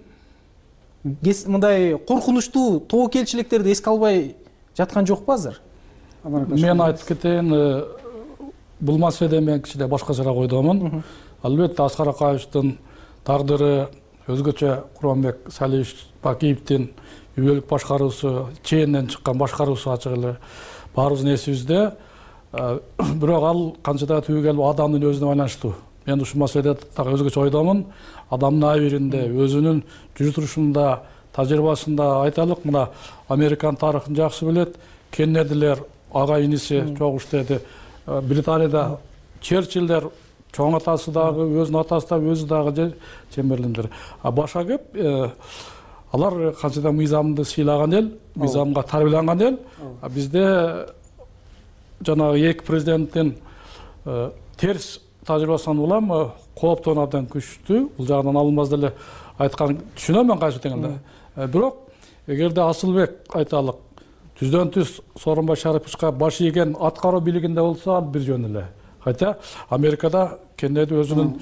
мындай коркунучтуу тобокелчиликтерди эске албай жаткан жокпу азыр? Мен айтып кетейин, бул маселеде мен кичине башкачараак ойдомун. Албетте Аскар Акаевдин тагдыры, өзгөчө Курманбек Салиевич Бакиевдин үй бүлөлүк башкаруусу, чейинен чыккан башкаруусу ачык эле баарыбыздын эсибизде. Бирок ал канчада түбөгел адамдын өзүнө байланыштуу. Мен ушул маселеде так өзгөчө ойдомун. Адамдын абийиринде, өзүнүн жүрүш турушунда, тажрыйбасында айталык, мына Американын тарыхын жакшы билет. Кеннедилер ага иниси чогуу иштеди. Британияда Черчиллер чоң атасы дагы, өзүнүн атасы да, өзү дагы Чемберлендер. Башка кеп алар канчада мыйзамды сыйлаган эл, мыйзамга тарбияланган эл. Бизде жанагы эки президенттин терс тажрыйбасынан улам кооптон абдан күчтүү. Бул жагынан алынбас деле айткан түшүнөм мен кайсы дегенде. Бирок эгерде Асылбек айталык түздөн түз Сооронбай Шариповичка баш ийген аткаруу бийлигинде болсо бир жөн эле. Хотя Америкада Кеннеди өзүнүн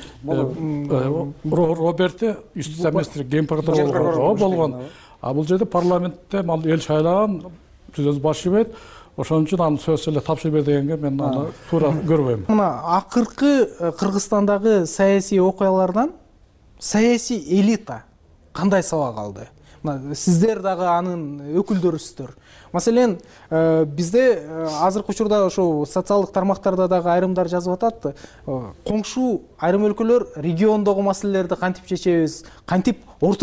Роберти үстү семестр генпрокурор болгон. Бул жерде парламентте эл шайлаган түзөз баш ийбейт. Ошон үчүн аны сөз эле тапшырып бер дегенге мен аны туура көрбөйм. Мына акыркы Кыргызстандагы саясий окуялардан саясий элита кандай сабак алды? Сиздер дагы анын өкүлдөрүсүздөр. Маселен, бизде азыркы учурда ошо социалдык тармактарда дагы айрымдар жазып атат. Коңшу айрым өлкөлөр региондогу маселелерди кантип чечебиз, кантип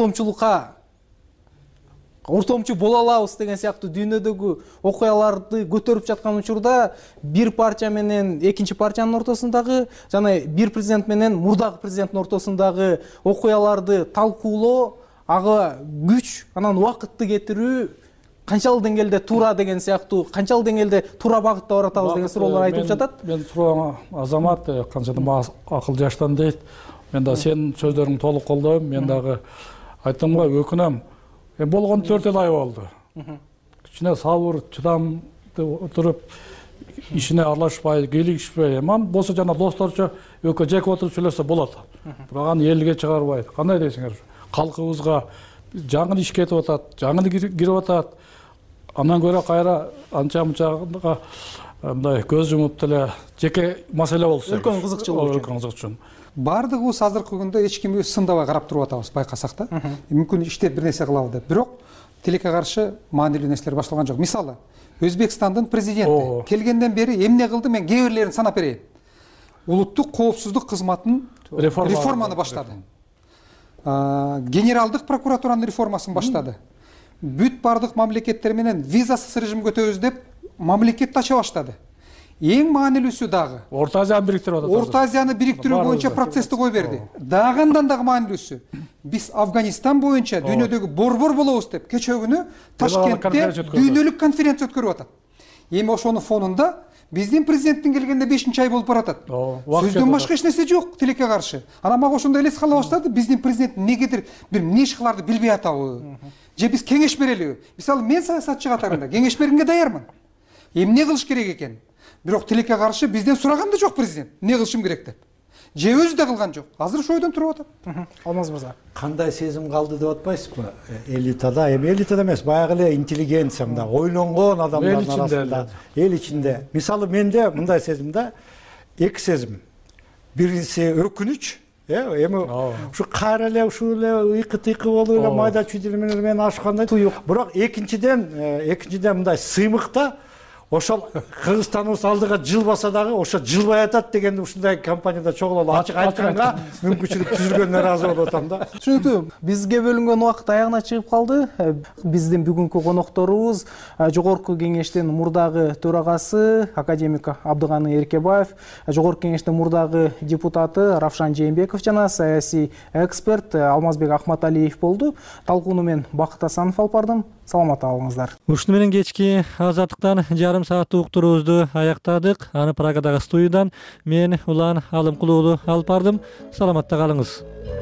ортомчу боло алабыз деген сыяктуу дүйнөдөгү окуяларды көтөрүп жаткан учурда бир партия менен экинчи партиянын ортосундагы жана бир президент менен мурдагы президенттин ортосундагы окуяларды талкуулоо, ага күч, анан убакытты кетирүү канчалык деңгээлде туура деген сыяктуу, канчалык деңгээлде туура багытта баратабыз деген суроолор айтылып жатат. Мен сурооңа Азамат канчада акыл жаштан дейт. Мен да сенин сөздөрүңдү толук колдойм. Мен дагы айттым го, өкүнөм. Болгон 4 ай болду. Кичине сабыр, чыдамды отуруп, ишине аралашпай, келишпей, болсо жана досторчо экөө жеке отуруп сүйлөсө болот. Бирок аны элге чыгарбай. Кандай дейсиңер? Калкыбызга жаңы иш кетип атат, жаңы кирип атат. Андан көрө кайра анча-мунчага мындай көз жумуп деле жеке маселе болсо. Үлкөн кызыкчылык. Бардыгыбыз азыркы күндө эч кимди сындабай карап туруп атабыз, байкасак да. Мүмкүн иштеп бир нерсе кылабыз деп. Бирок тилекке каршы маанилүү нерселер башталган жок. Мисалы, Өзбекстандын президенти келгенден бери эмне кылды, мен кээ бирлерин санап берейин. Улуттук коопсуздук кызматын реформаны баштады. Генералдык прокуратуранын реформасын баштады. Бүт бардык мамлекеттер менен визасыз режим көтөбүз деп мамлекетти ача баштады. Эң маанилүүсү дагы Орто Азияны бириктирип атат. Орто Азияны бириктирүү боюнча процессти кой берди. Дагындан дагы маанилүүсү биз Афганистан боюнча дүйнөдөгү борбор болобуз деп кечээ күнү Ташкентте дүйнөлүк конференция өткөрүп атат. Эми ошонун фонунда биздин президенттин келгенде 5-ай болуп баратат. Сөздөн башка эч нерсе жок тилекке каршы. Анан мага ошондой элес кала баштады, биздин президент негедир бир эмне иш кыларды билбей атабы? Же биз кеңеш берелиби? Мисалы мен саясатчы катарында кеңеш бергенге даярмын. Эмне кылыш керек экен? Бирок тилекке каршы бизден сураган да жок президент. Эмне кылышым керек деп. Же өзү да кылган жок. Азыр ошол ойдон туруп атат. Алмаз мырза. Кандай сезим калды деп атпайсызбы? Элитада, элитада эмес, баягы эле интеллигенция, мындай ойлонгон адамдардын арасында, эл ичинде. Мисалы менде мындай сезим да, эки сезим. Биринчиси өкүнүч, эми ушу кайра эле ушул эле ыкы-тыкы болуп эле майда чүйдүлөр менен ашкандай. Бирок экинчиден мындай сыймык да, ошол Кыргызстаныбыз алдыга жылбаса дагы ошо жылбай атат дегенди ушундай компанияда чогулуп ачык айтканга мүмкүнчүлүк түзүлгөнүнө ыраазы болуп атам да. Түшүнүктүү. Бизге бөлүнгөн убакыт аягына чыгып калды. Биздин бүгүнкү конокторубуз Жогорку кеңештин мурдагы төрагасы академик Абдыганы Эркебаев, Жогорку кеңештин мурдагы депутаты Равшан Жээнбеков жана саясий эксперт Алмазбек Ахматалиев болду. Талкууну мен Бакыт Асанов алып бардым. Саламат алыңыздар. Ушуну менен кечки азаттыктан жарым сааттык уктуруубузду аяктадык. Аны Прагадагы студиядан мен Улан Алымкулуулу алып бардым. Саламатта калыңыз.